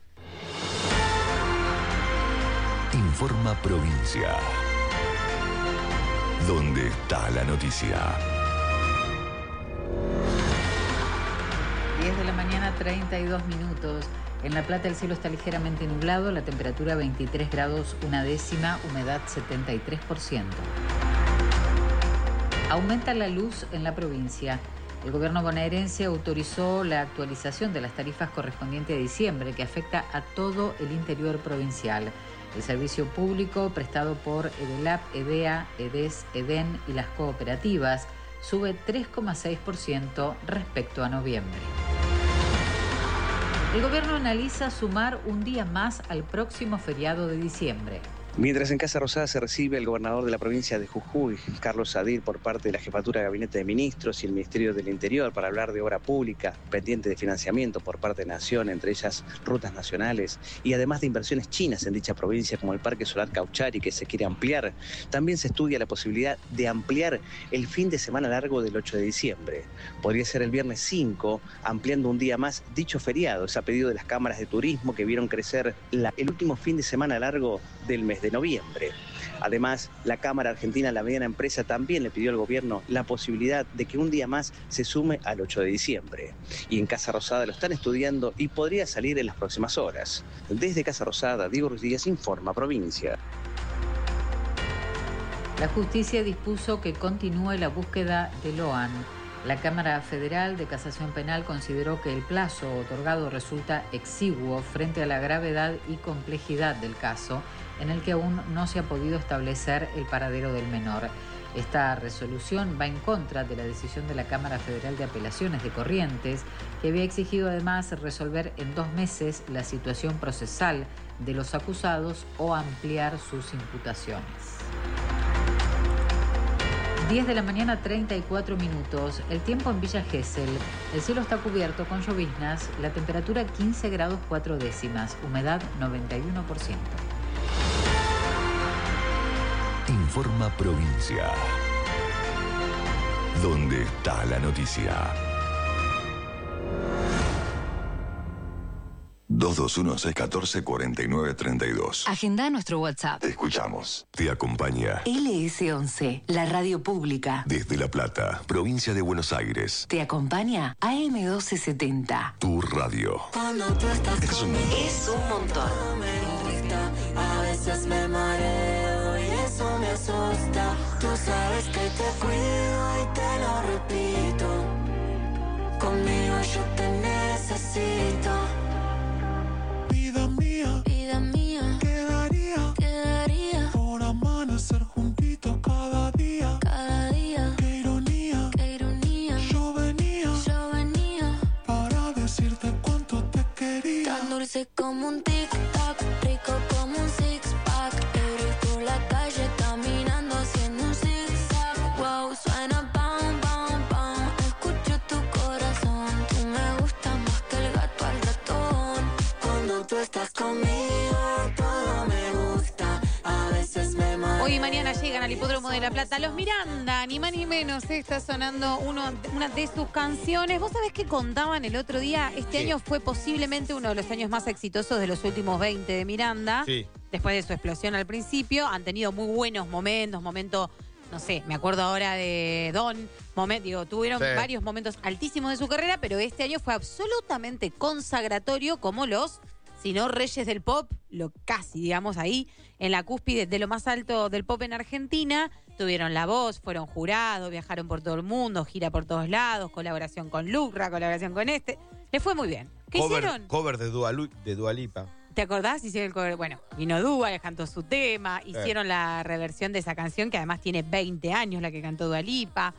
Informa Provincia. ¿Dónde está la noticia? 10 de la mañana, 32 minutos. En La Plata el cielo está ligeramente nublado, la temperatura 23 grados 1/10, humedad 73%. Aumenta la luz en la provincia. El gobierno bonaerense autorizó la actualización de las tarifas correspondientes a diciembre, que afecta a todo el interior provincial. El servicio público prestado por EDELAP, EDEA, EDES, EDEN y las cooperativas sube 3,6% respecto a noviembre. El gobierno analiza sumar un día más al próximo feriado de diciembre. Mientras en Casa Rosada se recibe el gobernador de la provincia de Jujuy, Carlos Sadir, por parte de la Jefatura de Gabinete de Ministros y el Ministerio del Interior para hablar de obra pública, pendiente de financiamiento por parte de Nación, entre ellas rutas nacionales, y además de inversiones chinas en dicha provincia como el Parque Solar Cauchari, que se quiere ampliar, también se estudia la posibilidad de ampliar el fin de semana largo del 8 de diciembre. Podría ser el viernes 5, ampliando un día más dicho feriado. Es a pedido de las cámaras de turismo que vieron crecer el último fin de semana largo del mes de noviembre. Además, la Cámara Argentina de la Mediana Empresa también le pidió al gobierno la posibilidad de que un día más se sume al 8 de diciembre. Y en Casa Rosada lo están estudiando y podría salir en las próximas horas. Desde Casa Rosada, Diego Ruiz Díaz, Informa Provincia. La justicia dispuso que continúe la búsqueda de Loan. La Cámara Federal de Casación Penal consideró que el plazo otorgado resulta exiguo frente a la gravedad y complejidad del caso, en el que aún no se ha podido establecer el paradero del menor. Esta resolución va en contra de la decisión de la Cámara Federal de Apelaciones de Corrientes, que había exigido además resolver en 2 meses la situación procesal de los acusados o ampliar sus imputaciones. 10 de la mañana, 34 minutos. El tiempo en Villa Gesell. El cielo está cubierto con lloviznas, la temperatura 15 grados 4 décimas, humedad 91%. Informa Provincia. ¿Dónde está la noticia? 221-614-4932. Agenda nuestro WhatsApp. Te escuchamos. Te acompaña. LS11, la radio pública. Desde La Plata, provincia de Buenos Aires. Te acompaña AM1270. Tu radio. Cuando tú estás Es un montón. Es un montón. A veces me mareo y eso me asusta. Tú sabes que te cuido y te lo repito. Conmigo yo te necesito. Vida mía, quedaría por amanecer juntito cada día. Qué ironía, yo venía para decirte cuánto te quería. Tan dulce como un tic-tac, rico como un six-pack. Eres por la calle caminando haciendo un zig-zag. Wow, suena pam, pam, pam. Escucho tu corazón. Tú me gustas más que el gato al ratón. Cuando tú estás conmigo, todo me gusta. A veces me mareo. Hoy y mañana llegan al Hipódromo de La Plata los Miranda, ni más ni menos. Está sonando una de sus canciones. ¿Vos sabés qué contaban el otro día? Este año fue posiblemente uno de los años más exitosos de los últimos 20 de Miranda. Sí. Después de su explosión al principio, han tenido muy buenos momentos, no sé, me acuerdo ahora de Don, tuvieron varios momentos altísimos de su carrera, pero este año fue absolutamente consagratorio como si no reyes del pop, casi, digamos, ahí, en la cúspide de lo más alto del pop en Argentina. Tuvieron La Voz, fueron jurados, viajaron por todo el mundo, gira por todos lados, colaboración con Lucra, colaboración con Les fue muy bien. ¿Qué hicieron? Cover de Dua Lipa. ¿Te acordás? Hicieron el cover. Bueno, vino Dua, le cantó su tema, hicieron la reversión de esa canción, que además tiene 20 años, la que cantó Dua Lipa,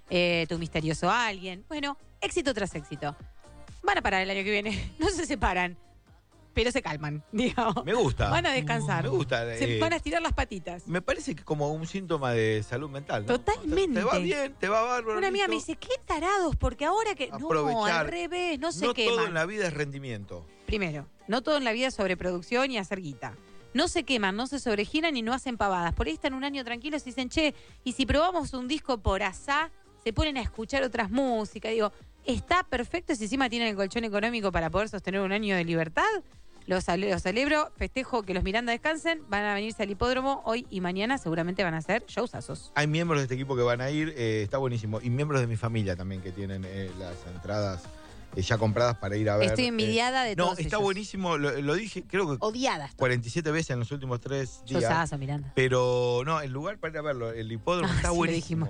Tu misterioso alguien. Bueno, éxito tras éxito. Van a parar el año que viene, no se separan, pero se calman, digamos. Me gusta. Van a descansar. Me gusta. Se van a estirar las patitas. Me parece que como un síntoma de salud mental, ¿no? Totalmente. Te va bien, te va bárbaro. Una amiga me dice, qué tarados, porque ahora que... Aprovechar. No, al revés, no se queman. No todo en la vida es rendimiento. Primero, no todo en la vida es sobreproducción y hacer guita. No se queman, no se sobregiran y no hacen pavadas. Por ahí están un año tranquilos y dicen, che, y si probamos un disco por asá, se ponen a escuchar otras músicas. Digo, está perfecto si encima tienen el colchón económico para poder sostener un año de libertad. Los celebro, festejo que los Miranda descansen, van a venirse al hipódromo hoy y mañana, seguramente van a hacer showsazos. Hay miembros de este equipo que van a ir, está buenísimo. Y miembros de mi familia también que tienen las entradas ya compradas para ir a ver. Estoy envidiada de todos No, está ellos. Buenísimo, lo dije, creo que odiada. 47 veces en los últimos 3 días. Showsazo, Miranda. Pero no, el lugar para ir a verlo, el hipódromo está sí, buenísimo.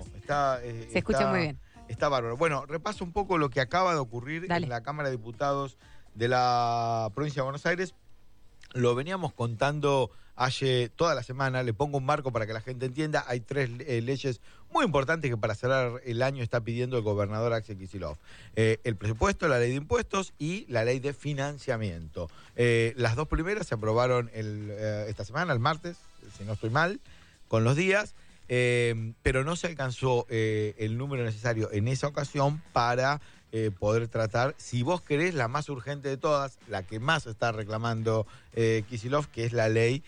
Se escucha muy bien. Está bárbaro. Bueno, repaso un poco lo que acaba de ocurrir en la Cámara de Diputados de la provincia de Buenos Aires. Lo veníamos contando hace toda la semana, le pongo un marco para que la gente entienda. Hay 3 leyes muy importantes que para cerrar el año está pidiendo el gobernador Axel Kicillof. El presupuesto, la ley de impuestos y la ley de financiamiento. Las 2 primeras se aprobaron esta semana, el martes, si no estoy mal, con los días, pero no se alcanzó el número necesario en esa ocasión para poder tratar, si vos querés, la más urgente de todas, la que más está reclamando Kicillof, que es la ley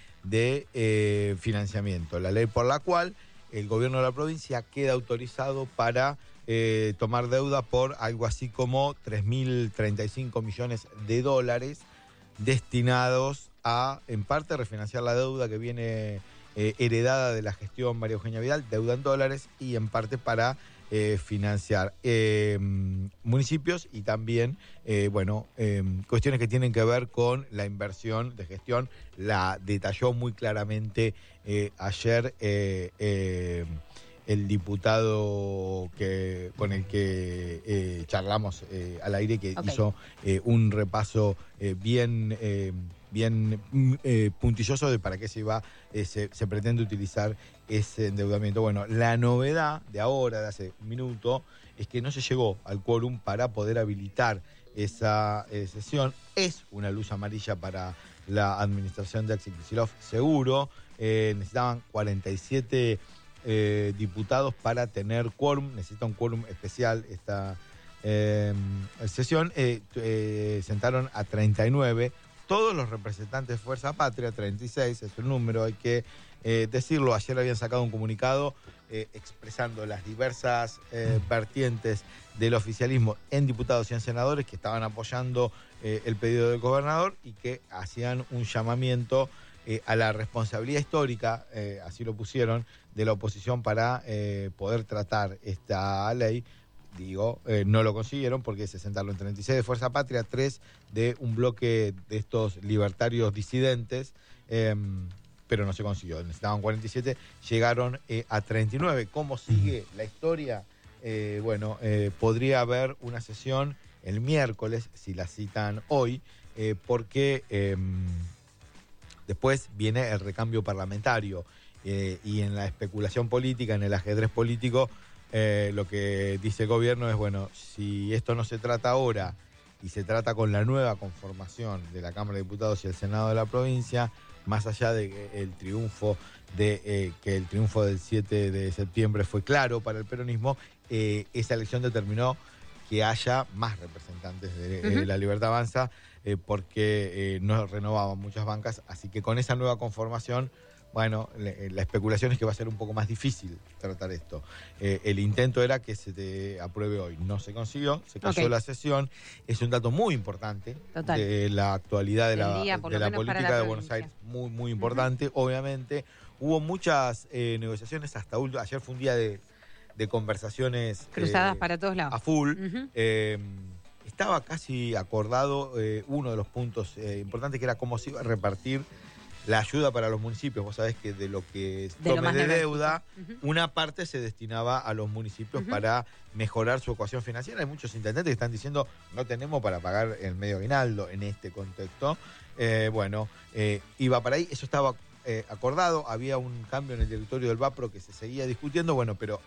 de financiamiento, la ley por la cual el gobierno de la provincia queda autorizado para tomar deuda por algo así como 3.035 millones de dólares destinados a, en parte, refinanciar la deuda que viene heredada de la gestión María Eugenia Vidal, deuda en dólares, y en parte para financiar municipios y también, cuestiones que tienen que ver con la inversión de gestión. La detalló muy claramente ayer el diputado con el que charlamos al aire, que hizo un repaso bien puntilloso de para qué se pretende utilizar ese endeudamiento. Bueno, la novedad de ahora, de hace un minuto, es que no se llegó al quórum para poder habilitar esa sesión. Es una luz amarilla para la administración de Axel Kicillof, seguro. Necesitaban 47 diputados para tener quórum. Necesita un quórum especial esta sesión. Sentaron a 39. Todos los representantes de Fuerza Patria, 36 es el número, hay que decirlo. Ayer habían sacado un comunicado expresando las diversas vertientes del oficialismo en diputados y en senadores que estaban apoyando el pedido del gobernador y que hacían un llamamiento a la responsabilidad histórica, así lo pusieron, de la oposición para poder tratar esta ley. No lo consiguieron porque se sentaron 36 de Fuerza Patria, 3 de un bloque de estos libertarios disidentes, pero no se consiguió. Necesitaban 47, llegaron a 39. ¿Cómo sigue la historia? Podría haber una sesión el miércoles, si la citan hoy, porque después viene el recambio parlamentario y en la especulación política, en el ajedrez político, lo que dice el gobierno es, si esto no se trata ahora y se trata con la nueva conformación de la Cámara de Diputados y el Senado de la provincia, más allá de que el triunfo del 7 de septiembre fue claro para el peronismo, esa elección determinó que haya más representantes de La Libertad Avanza, porque no renovaban muchas bancas, así que con esa nueva conformación, la especulación es que va a ser un poco más difícil tratar esto. El intento era que se te apruebe hoy. No se consiguió, se cayó la sesión. Es un dato muy importante de la actualidad de la política de Buenos Aires. Muy, muy importante. Obviamente, hubo muchas negociaciones hasta ayer fue un día de conversaciones cruzadas para todos lados. A full. Estaba casi acordado uno de los puntos importantes, que era cómo se iba a repartir la ayuda para los municipios. Vos sabés que de lo que tome de deuda, una parte se destinaba a los municipios para mejorar su ecuación financiera. Hay muchos intendentes que están diciendo no tenemos para pagar el medio aguinaldo en este contexto. Iba para ahí, eso estaba acordado. Había un cambio en el directorio del VAPRO que se seguía discutiendo, pero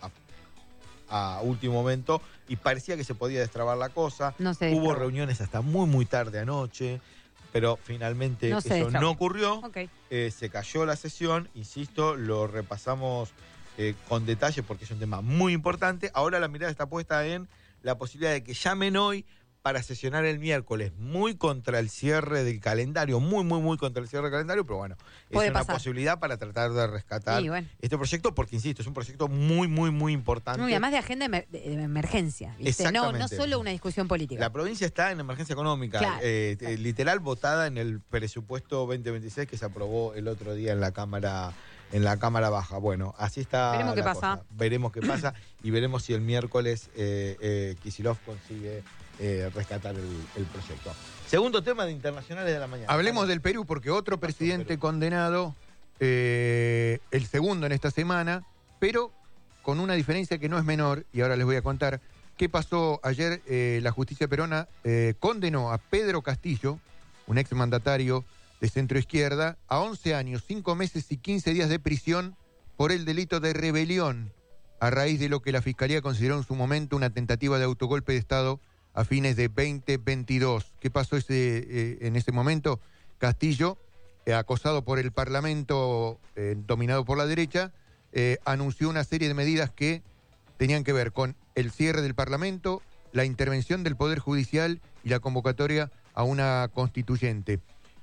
a último momento, y parecía que se podía destrabar la cosa. Hubo reuniones hasta muy, muy tarde anoche, pero finalmente eso no ocurrió. Se cayó la sesión, insisto, lo repasamos con detalle porque es un tema muy importante. Ahora la mirada está puesta en la posibilidad de que llamen hoy para sesionar el miércoles, muy contra el cierre del calendario, muy contra el cierre del calendario, pero es una posibilidad para tratar de rescatar este proyecto, porque insisto, es un proyecto muy importante. Y además de agenda de emergencia, ¿viste? No solo una discusión política. La provincia está en emergencia económica, literal votada en el presupuesto 2026 que se aprobó el otro día en la Cámara Baja. Así está. Veremos qué pasa. Veremos qué pasa y veremos si el miércoles Kicillof consigue rescatar el proyecto. Segundo tema de internacionales de la mañana. Hablemos del Perú, porque otro presidente condenado, el segundo en esta semana, pero con una diferencia que no es menor, y ahora les voy a contar qué pasó ayer. La justicia peruana condenó a Pedro Castillo, un exmandatario de centroizquierda, a 11 años, 5 meses y 15 días de prisión por el delito de rebelión, a raíz de lo que la Fiscalía consideró en su momento una tentativa de autogolpe de Estado a fines de 2022. ¿Qué pasó en ese momento? Castillo, acosado por el Parlamento dominado por la derecha, anunció una serie de medidas que tenían que ver con el cierre del Parlamento, la intervención del Poder Judicial y la convocatoria a una constituyente.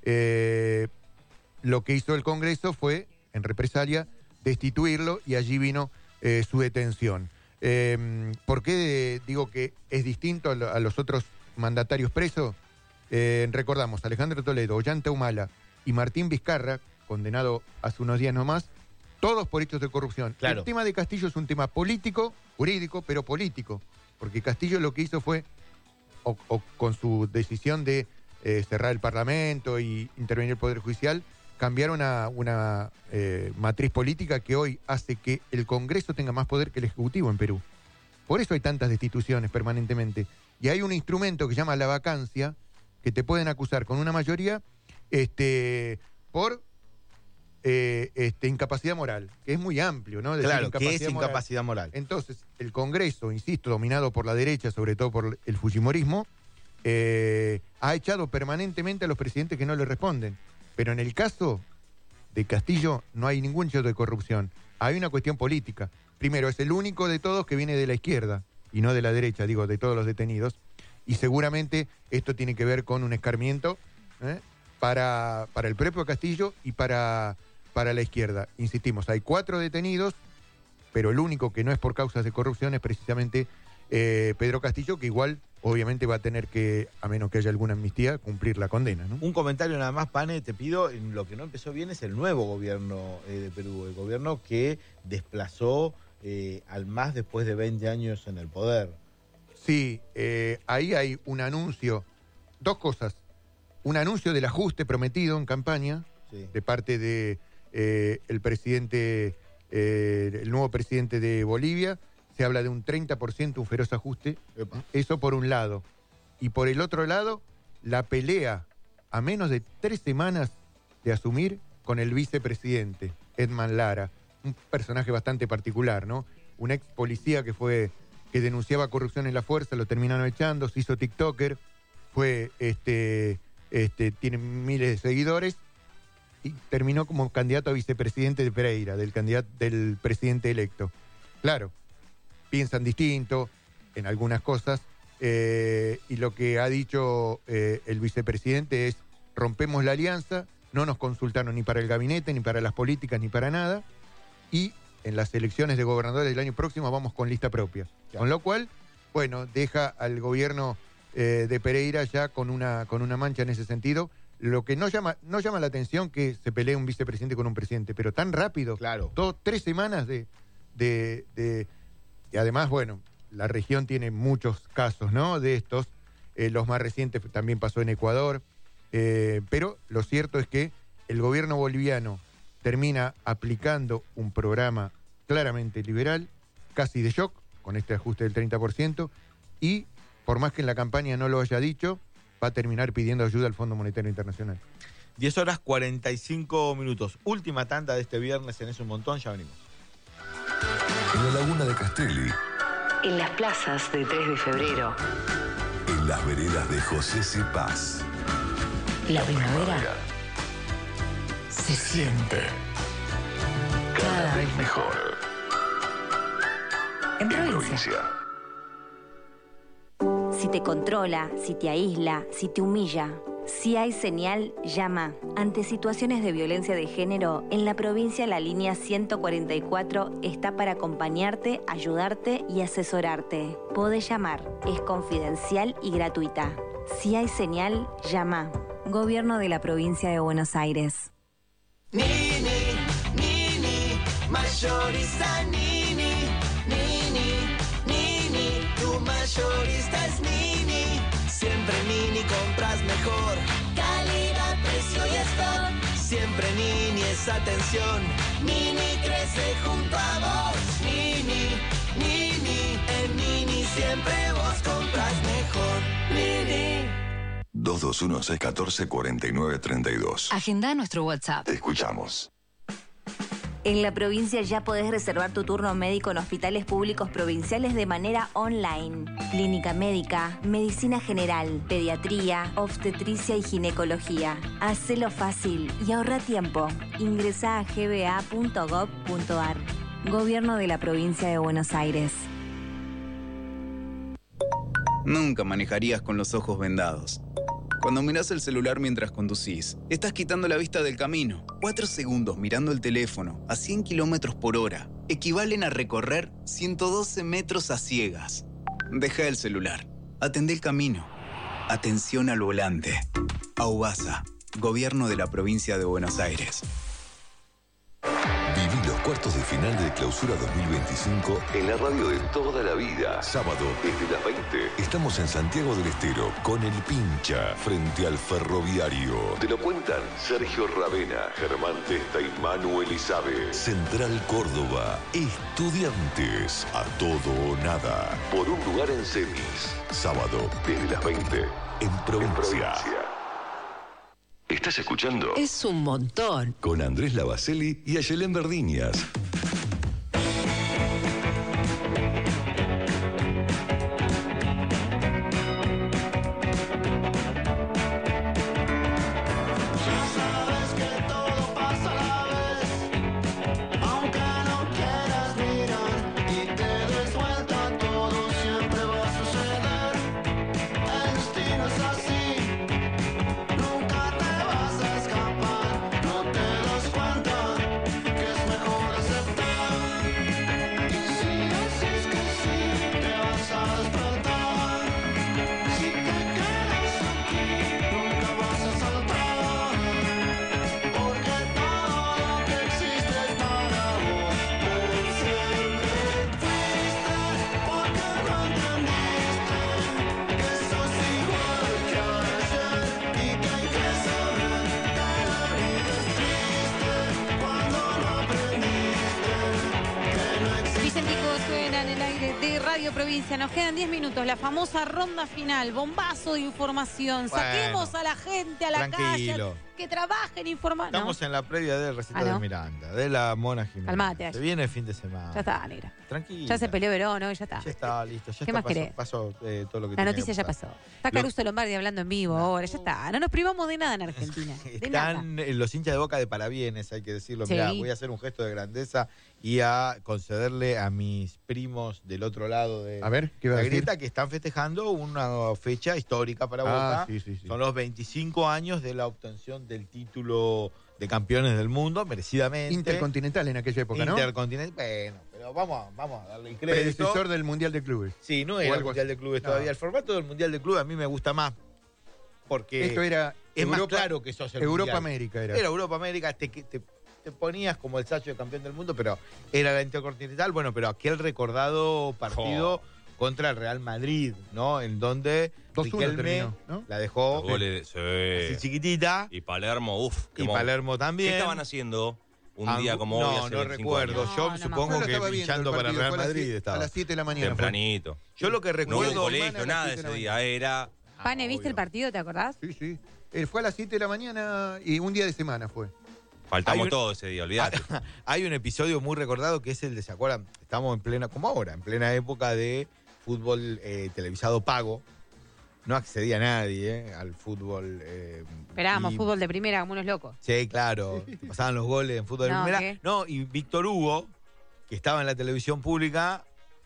Lo que hizo el Congreso fue, en represalia, destituirlo, y allí vino su detención. ¿Por qué digo que es distinto a los otros mandatarios presos? Recordamos, Alejandro Toledo, Ollanta Humala y Martín Vizcarra, condenado hace unos días nomás, Todos por hechos de corrupción. Claro. El tema de Castillo es un tema político, jurídico, pero político. Porque Castillo lo que hizo fue, o con su decisión de cerrar el Parlamento y intervenir el Poder Judicial, cambiar una matriz política que hoy hace que el Congreso tenga más poder que el Ejecutivo en Perú. Por eso hay tantas destituciones permanentemente. Y hay un instrumento que se llama la vacancia, que te pueden acusar con una mayoría por incapacidad moral, que es muy amplio, ¿no? Claro, ¿qué es incapacidad moral? Entonces, el Congreso, insisto, dominado por la derecha, sobre todo por el fujimorismo, ha echado permanentemente a los presidentes que no le responden. Pero en el caso de Castillo no hay ningún hecho de corrupción. Hay una cuestión política. Primero, es el único de todos que viene de la izquierda y no de la derecha, digo, de todos los detenidos. Y seguramente esto tiene que ver con un escarmiento para el propio Castillo y para la izquierda. Insistimos, hay 4 detenidos, pero el único que no es por causas de corrupción es precisamente Pedro Castillo, que igual obviamente va a tener que, a menos que haya alguna amnistía, cumplir la condena, ¿no? Un comentario nada más, Pane, te pido. Lo que no empezó bien es el nuevo gobierno de Perú, el gobierno que desplazó al MAS después de 20 años en el poder. Sí, ahí hay un anuncio, 2 cosas. Un anuncio del ajuste prometido en campaña, sí, de parte de el presidente, el nuevo presidente de Bolivia. Se habla de un 30%, un feroz ajuste. Epa. Eso por un lado. Y por el otro lado, la pelea a menos de 3 semanas de asumir con el vicepresidente, Edman Lara. Un personaje bastante particular, ¿no? Un ex policía que denunciaba corrupción en la fuerza, lo terminaron echando, se hizo TikToker, tiene miles de seguidores y terminó como candidato a vicepresidente de Pereira, del presidente electo. Claro, piensan distinto en algunas cosas, y lo que ha dicho el vicepresidente es: rompemos la alianza, no nos consultaron ni para el gabinete, ni para las políticas, ni para nada, y en las elecciones de gobernadores del año próximo vamos con lista propia. Claro. Con lo cual, bueno, deja al gobierno de Pereira ya con una mancha en ese sentido. Lo que no llama la atención que se pelee un vicepresidente con un presidente, pero tan rápido. Claro. 3 semanas y además, bueno, la región tiene muchos casos, ¿no? De estos. Los más recientes también pasó en Ecuador. Pero lo cierto es que el gobierno boliviano termina aplicando un programa claramente liberal, casi de shock, con este ajuste del 30%, y por más que en la campaña no lo haya dicho, va a terminar pidiendo ayuda al Fondo Monetario Internacional. 10:45. Última tanda de este viernes en Es un Montón, ya venimos. En la Laguna de Castelli. En las plazas de 3 de febrero. En las veredas de José C. Paz. La primavera se siente cada vez mejor. En provincia. Si te controla, si te aísla, si te humilla, si hay señal, llama. Ante situaciones de violencia de género, en la provincia la línea 144 está para acompañarte, ayudarte y asesorarte. Podés llamar, es confidencial y gratuita. Si hay señal, llama. Gobierno de la provincia de Buenos Aires. Nini, mayorista Nini, tu mayorista es Nini. Siempre Nini compras mejor. Calidad, precio y stock. Siempre Nini es atención. Nini crece junto a vos. Nini, en Nini siempre vos compras mejor. Nini. 221-614-4932. Agenda nuestro WhatsApp. Te escuchamos. En la provincia ya podés reservar tu turno médico en hospitales públicos provinciales de manera online. Clínica médica, medicina general, pediatría, obstetricia y ginecología. Hacelo fácil y ahorra tiempo. Ingresá a gba.gov.ar. Gobierno de la provincia de Buenos Aires. Nunca manejarías con los ojos vendados. Cuando mirás el celular mientras conducís, estás quitando la vista del camino. 4 segundos mirando el teléfono a 100 km/h equivalen a recorrer 112 metros a ciegas. Deja el celular. Atendé el camino. Atención al volante. AUBASA, Gobierno de la Provincia de Buenos Aires. Viví los cuartos de final de Clausura 2025 en la radio de toda la vida. Sábado desde las 20. Estamos en Santiago del Estero con el Pincha frente al Ferroviario. Te lo cuentan Sergio Ravena, Germán Testa y Manu Elizabe. Central Córdoba. Estudiantes. A todo o nada. Por un lugar en semis. Sábado desde las 20 en Provincia. ¿Estás escuchando? Es un montón. Con Andrés Lavacelli y Ayelén Verdiñas. Provincia, nos quedan 10 minutos, la famosa ronda final, bombazo de información, saquemos a la gente a la calle, que trabajen informando. Estamos en la previa del recital de Miranda, de la Mona Jiménez. Calmate. Se viene el fin de semana. Ya está, negra. Tranquilo. Ya se peleó Verón, ¿no? Ya está. Ya está, listo. Ya ¿Qué está, más querés? pasó todo lo que La tenía noticia que ya pasar. pasó. Está Caruso Lombardi hablando en vivo ahora, ya está. No nos privamos de nada en Argentina. De nada. Están los hinchas de Boca de parabienes, hay que decirlo. Sí. Mirá, voy a hacer un gesto de grandeza y a concederle a mis primos del otro lado de A ver, ¿qué va a la decir? grieta que están festejando una fecha histórica para Boca. Sí, sí, sí. Son los 25 años de la obtención del título de campeones del mundo, merecidamente. Intercontinental en aquella época, ¿no? Intercontinental, bueno, pero vamos a darle crédito. Predecesor del Mundial de Clubes. Sí, no O era el algo Mundial así. de Clubes No. todavía. El formato del Mundial de Clubes a mí me gusta más. Porque Esto era es más Europa- claro que sos el Europa Mundial. América era. Era Europa América, te ponías como el Sacho de campeón del mundo, pero era la Intercontinental. Bueno, pero aquel recordado partido contra el Real Madrid, ¿no? En donde 2-1 Riquelme terminó, ¿no? la dejó Los goles, así chiquitita. Y Palermo, Y Palermo también. ¿Qué estaban haciendo un día como hoy? No, hace no 25 recuerdo. años? Yo supongo que pinchando para el Real Madrid estaba. A las 7 de la mañana. Tempranito. Yo lo que No hubo recuerdo... colegio, nada ese día. Era... Pane, ¿viste el partido? ¿Te acordás? Sí, sí. Fue a las 7 de la mañana y un día de semana fue. Faltamos Hay un- todo ese día, olvídate. Hay un episodio muy recordado que es el de, ¿se acuerdan? Estamos en plena, como ahora, en plena época de fútbol televisado pago. No accedía nadie al fútbol. Esperábamos y- fútbol de primera como unos locos. Sí, claro. Te pasaban los goles en fútbol de No, primera. ¿qué? No, y Víctor Hugo, que estaba en la televisión pública,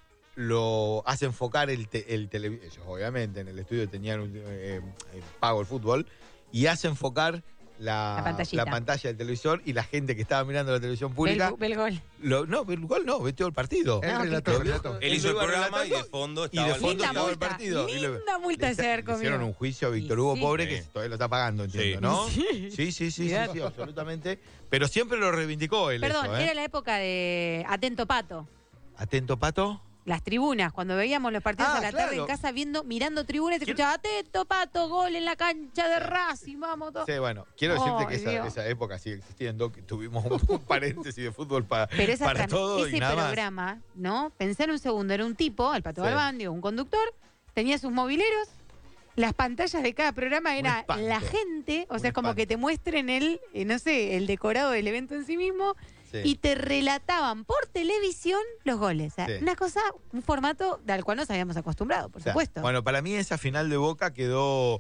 lo hace enfocar el televisor. Ellos, obviamente, en el estudio tenían pago el fútbol, y hace enfocar La pantallita. la pantalla del televisor, y la gente que estaba mirando la televisión pública. Ve el gol. No, ve el gol no, ve todo el partido. El relator. Él hizo el iba programa y relatando, de fondo y estaba de el fondo Linda estaba el multa, partido. Y linda multa de ser le hicieron conmigo. un juicio a Víctor Hugo, sí. pobre, que todavía lo está pagando, entiendo, ¿no? Sí. Sí, absolutamente. Pero siempre lo reivindicó él. Perdón, eso, ¿eh? era la época de Atento Pato. Atento, Pato. Las tribunas, cuando veíamos los partidos Ah, a la tarde claro. en casa mirando tribunas, se escuchaba Atento Pato, gol en la cancha de Racing, vamos todos. Sí, bueno, quiero decirte que Ay, Dios. esa época sigue existiendo, que tuvimos un paréntesis de fútbol Pero esa para todo ese y nada más. programa, ¿no? Pensá en un segundo, era un tipo, el Pato Sí. Galván, digo, un conductor, tenía sus mobileros, las pantallas de cada programa era espanto. la gente, o sea, es como espanto. que te muestren no sé, el decorado del evento en sí mismo, Sí. y te relataban por televisión los goles. O sea, Sí. una cosa, un formato al cual nos habíamos acostumbrado, por O sea, supuesto. Bueno, para mí esa final de Boca quedó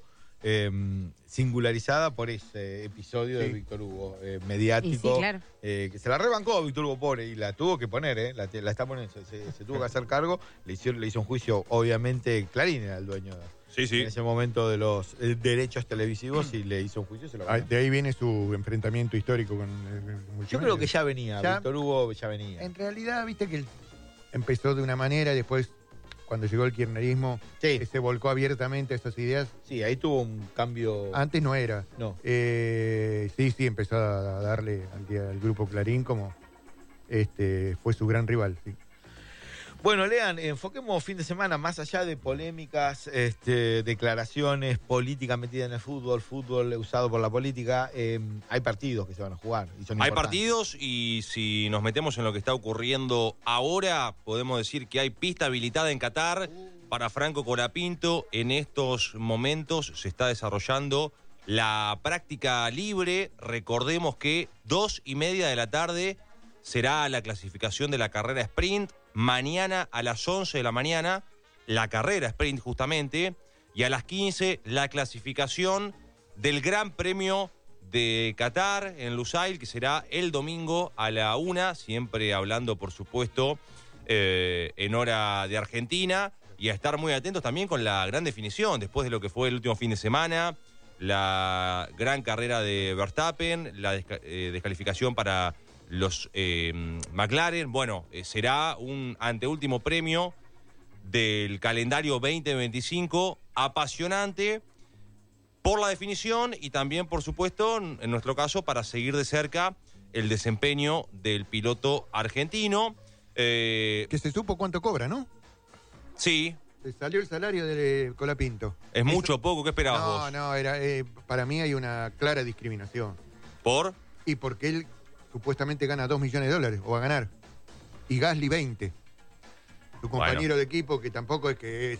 singularizada por ese episodio de Víctor Hugo, mediático. Y sí, claro. Que se la rebancó Víctor Hugo, pobre, y la tuvo que poner, la está poniendo, se tuvo que hacer cargo. Le hizo un juicio, obviamente, Clarín era el dueño en ese momento de los derechos televisivos, y le hizo un juicio y se lo ganó. De ahí viene su enfrentamiento histórico con Yo creo que ya venía, Víctor Hugo ya venía. En realidad, viste que él empezó de una manera y después, cuando llegó el kirchnerismo, se volcó abiertamente a esas ideas. Sí, ahí tuvo un cambio. Antes no era. No. Sí, empezó a darle al grupo Clarín como fue su gran rival. Sí. Bueno, Lean, enfoquemos fin de semana, más allá de polémicas, declaraciones, política metida en el fútbol usado por la política, hay partidos que se van a jugar. Y son hay importantes. partidos y si nos metemos en lo que está ocurriendo ahora, podemos decir que hay pista habilitada en Qatar para Franco Colapinto. En estos momentos se está desarrollando la práctica libre. Recordemos que 2:30 de la tarde será la clasificación de la carrera sprint. Mañana a las 11 de la mañana, la carrera sprint justamente, y a las 15 la clasificación del Gran Premio de Qatar en Lusail, que será el domingo a la 1, siempre hablando, por supuesto, en hora de Argentina, y a estar muy atentos también con la gran definición, después de lo que fue el último fin de semana, la gran carrera de Verstappen, la descalificación para los McLaren. Bueno, será un anteúltimo premio del calendario 2025, apasionante por la definición y también, por supuesto, en nuestro caso, para seguir de cerca el desempeño del piloto argentino. Que se supo cuánto cobra, ¿no? Sí. Se salió el salario de Colapinto. ¿Es mucho o poco? ¿Qué esperabas vos? No, para mí hay una clara discriminación. ¿Por? Y porque él supuestamente gana $2 millones, o va a ganar. Y Gasly 20. Su compañero de equipo, que tampoco es que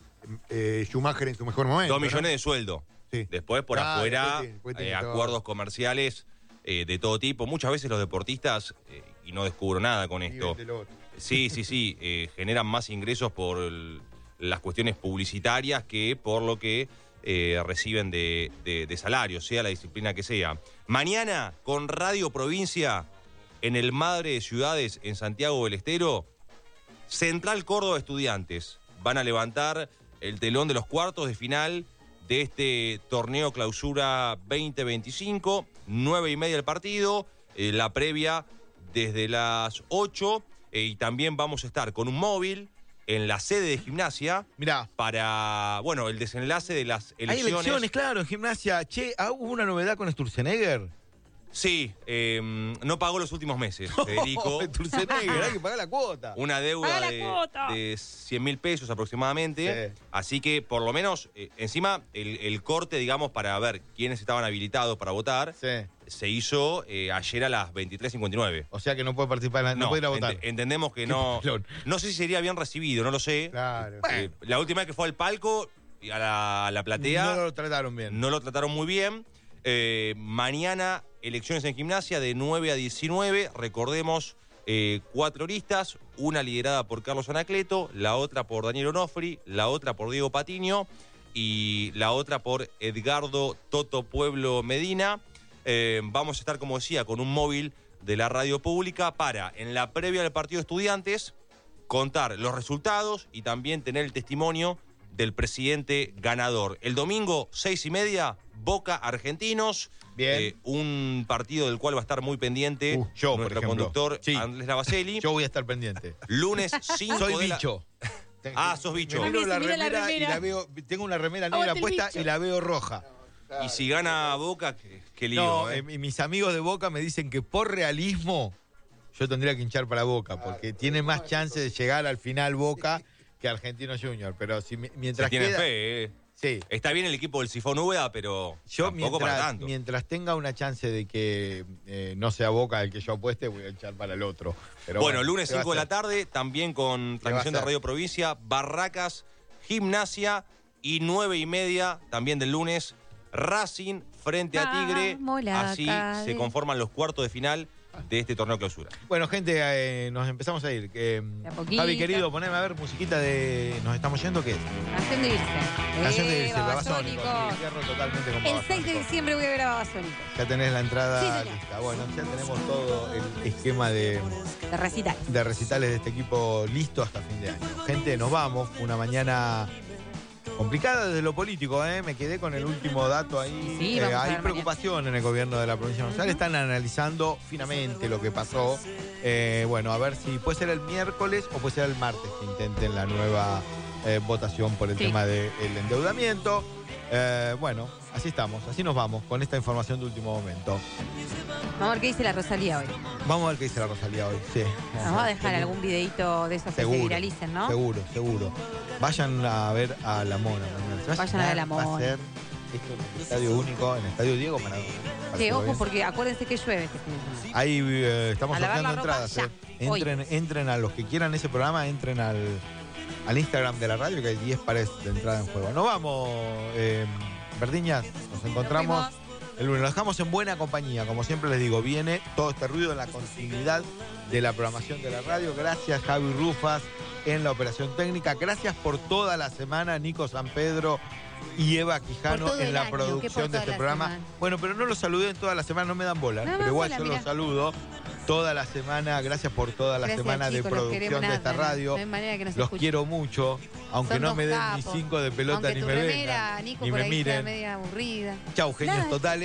es Schumacher en su mejor momento. 2 millones de sueldo. Sí. Después, por afuera, después tiene acuerdos comerciales de todo tipo. Muchas veces los deportistas, y no descubro nada con esto, sí, generan más ingresos por las cuestiones publicitarias que por lo que reciben de salario, sea la disciplina que sea. Mañana, con Radio Provincia, en el Madre de Ciudades, en Santiago del Estero, Central Córdoba Estudiantes van a levantar el telón de los cuartos de final de este torneo Clausura 2025, 9:30 el partido, la previa desde las 8, y también vamos a estar con un móvil en la sede de Gimnasia. Mirá. Para, bueno, el desenlace de las elecciones. Hay elecciones, claro, en Gimnasia. Che, ¿hubo una novedad con Sturzenegger? Sí, no pagó los últimos meses, Federico. Sturzenegger, hay que pagar la cuota. Una deuda de 100.000 pesos aproximadamente. Sí. Así que, por lo menos, encima, el corte, digamos, para ver quiénes estaban habilitados para votar, se hizo ayer a las 23:59. O sea que no puede participar, no puede ir a votar. Entendemos que no. No sé si sería bien recibido, no lo sé. Claro. La última vez que fue al palco, a la platea. No lo trataron bien. No lo trataron muy bien. Mañana, elecciones en Gimnasia de 9 a 19. Recordemos, 4 listas. Una liderada por Carlos Anacleto, la otra por Daniel Onofri, la otra por Diego Patiño y la otra por Edgardo Toto Pueblo Medina. Vamos a estar, como decía, con un móvil de la radio pública para, en la previa del partido de Estudiantes, contar los resultados y también tener el testimonio del presidente ganador. El domingo, 6:30, Boca Argentinos. Bien. Un partido del cual va a estar muy pendiente nuestro conductor Andrés Lavacelli. Yo voy a estar pendiente. Lunes 5 Soy de bicho. Sos bicho. Me miro la remera y la veo, tengo una remera negra puesta y la veo roja. Y si gana Boca, qué lío. No, mis amigos de Boca me dicen que por realismo yo tendría que hinchar para Boca, porque tiene más chance de llegar al final Boca que Argentinos Junior. Pero si mientras tienen queda... fe, Sí. Está bien el equipo del Sifón Úbeda, pero yo tampoco para tanto. Mientras tenga una chance de que no sea Boca el que yo apueste, voy a echar para el otro. Pero bueno, lunes 5 de la tarde, también con transmisión de Radio Provincia, Barracas, Gimnasia, y 9:30 también del lunes, Racing frente a Tigre. Así se conforman los cuartos de final de este torneo Clausura. Bueno, gente, nos empezamos a ir. Javi, querido, poneme a ver musiquita de ¿Nos estamos yendo? ¿Qué es? Canción de irse. Canción de irse, Babasónicos. Totalmente con El 6 de diciembre voy a ver a Babasónicos. Ya tenés la entrada Sí, lista. Bueno, ya tenemos todo el esquema de recitales de este equipo listo hasta fin de año. Gente, nos vamos. Una mañana complicada desde lo político, Me quedé con el último dato ahí. Sí, hay preocupación en el gobierno de la provincia de Buenos Aires. Están analizando finamente lo que pasó. Bueno, a ver si puede ser el miércoles o puede ser el martes que intenten la nueva votación por el tema del endeudamiento. Bueno, así estamos, así nos vamos con esta información de último momento. Vamos a ver qué dice la Rosalía hoy. Vamos a ver qué dice la Rosalía hoy, sí. Nos va a dejar algún videito de esos que se viralicen, ¿no? Seguro. Vayan a ver a la Mona. Vayan a ver a la Mona. Va a ser esto en el Estadio Único, en el Estadio Diego Maradona. Sí, ojo, porque acuérdense que llueve este fin de semana. Ahí estamos A lavar sorteando la ropa entradas. Entren a los que quieran ese programa, entren al Instagram de la radio, que hay 10 pares de entrada en juego. Nos vamos, Verdiñas, nos encontramos el lunes. Lo dejamos en buena compañía, como siempre les digo, viene todo este ruido en la continuidad de la programación de la radio. Gracias, Javi Rufas, en la operación técnica. Gracias por toda la semana, Nico San Pedro y Eva Quijano en la producción de este programa. Semana. Bueno, pero no los saludé en toda la semana, no me dan bola, pero igual yo los saludo toda la semana. Gracias por toda la semana chicos, de producción de esta radio. No hay manera que nos los escuchen. quiero mucho, aunque Son no dos me den capos. ni 5 de pelota Aunque ni tu me remera, vengan, Nico, ni por me ahí está miren. media aburrida. Chau, genios totales.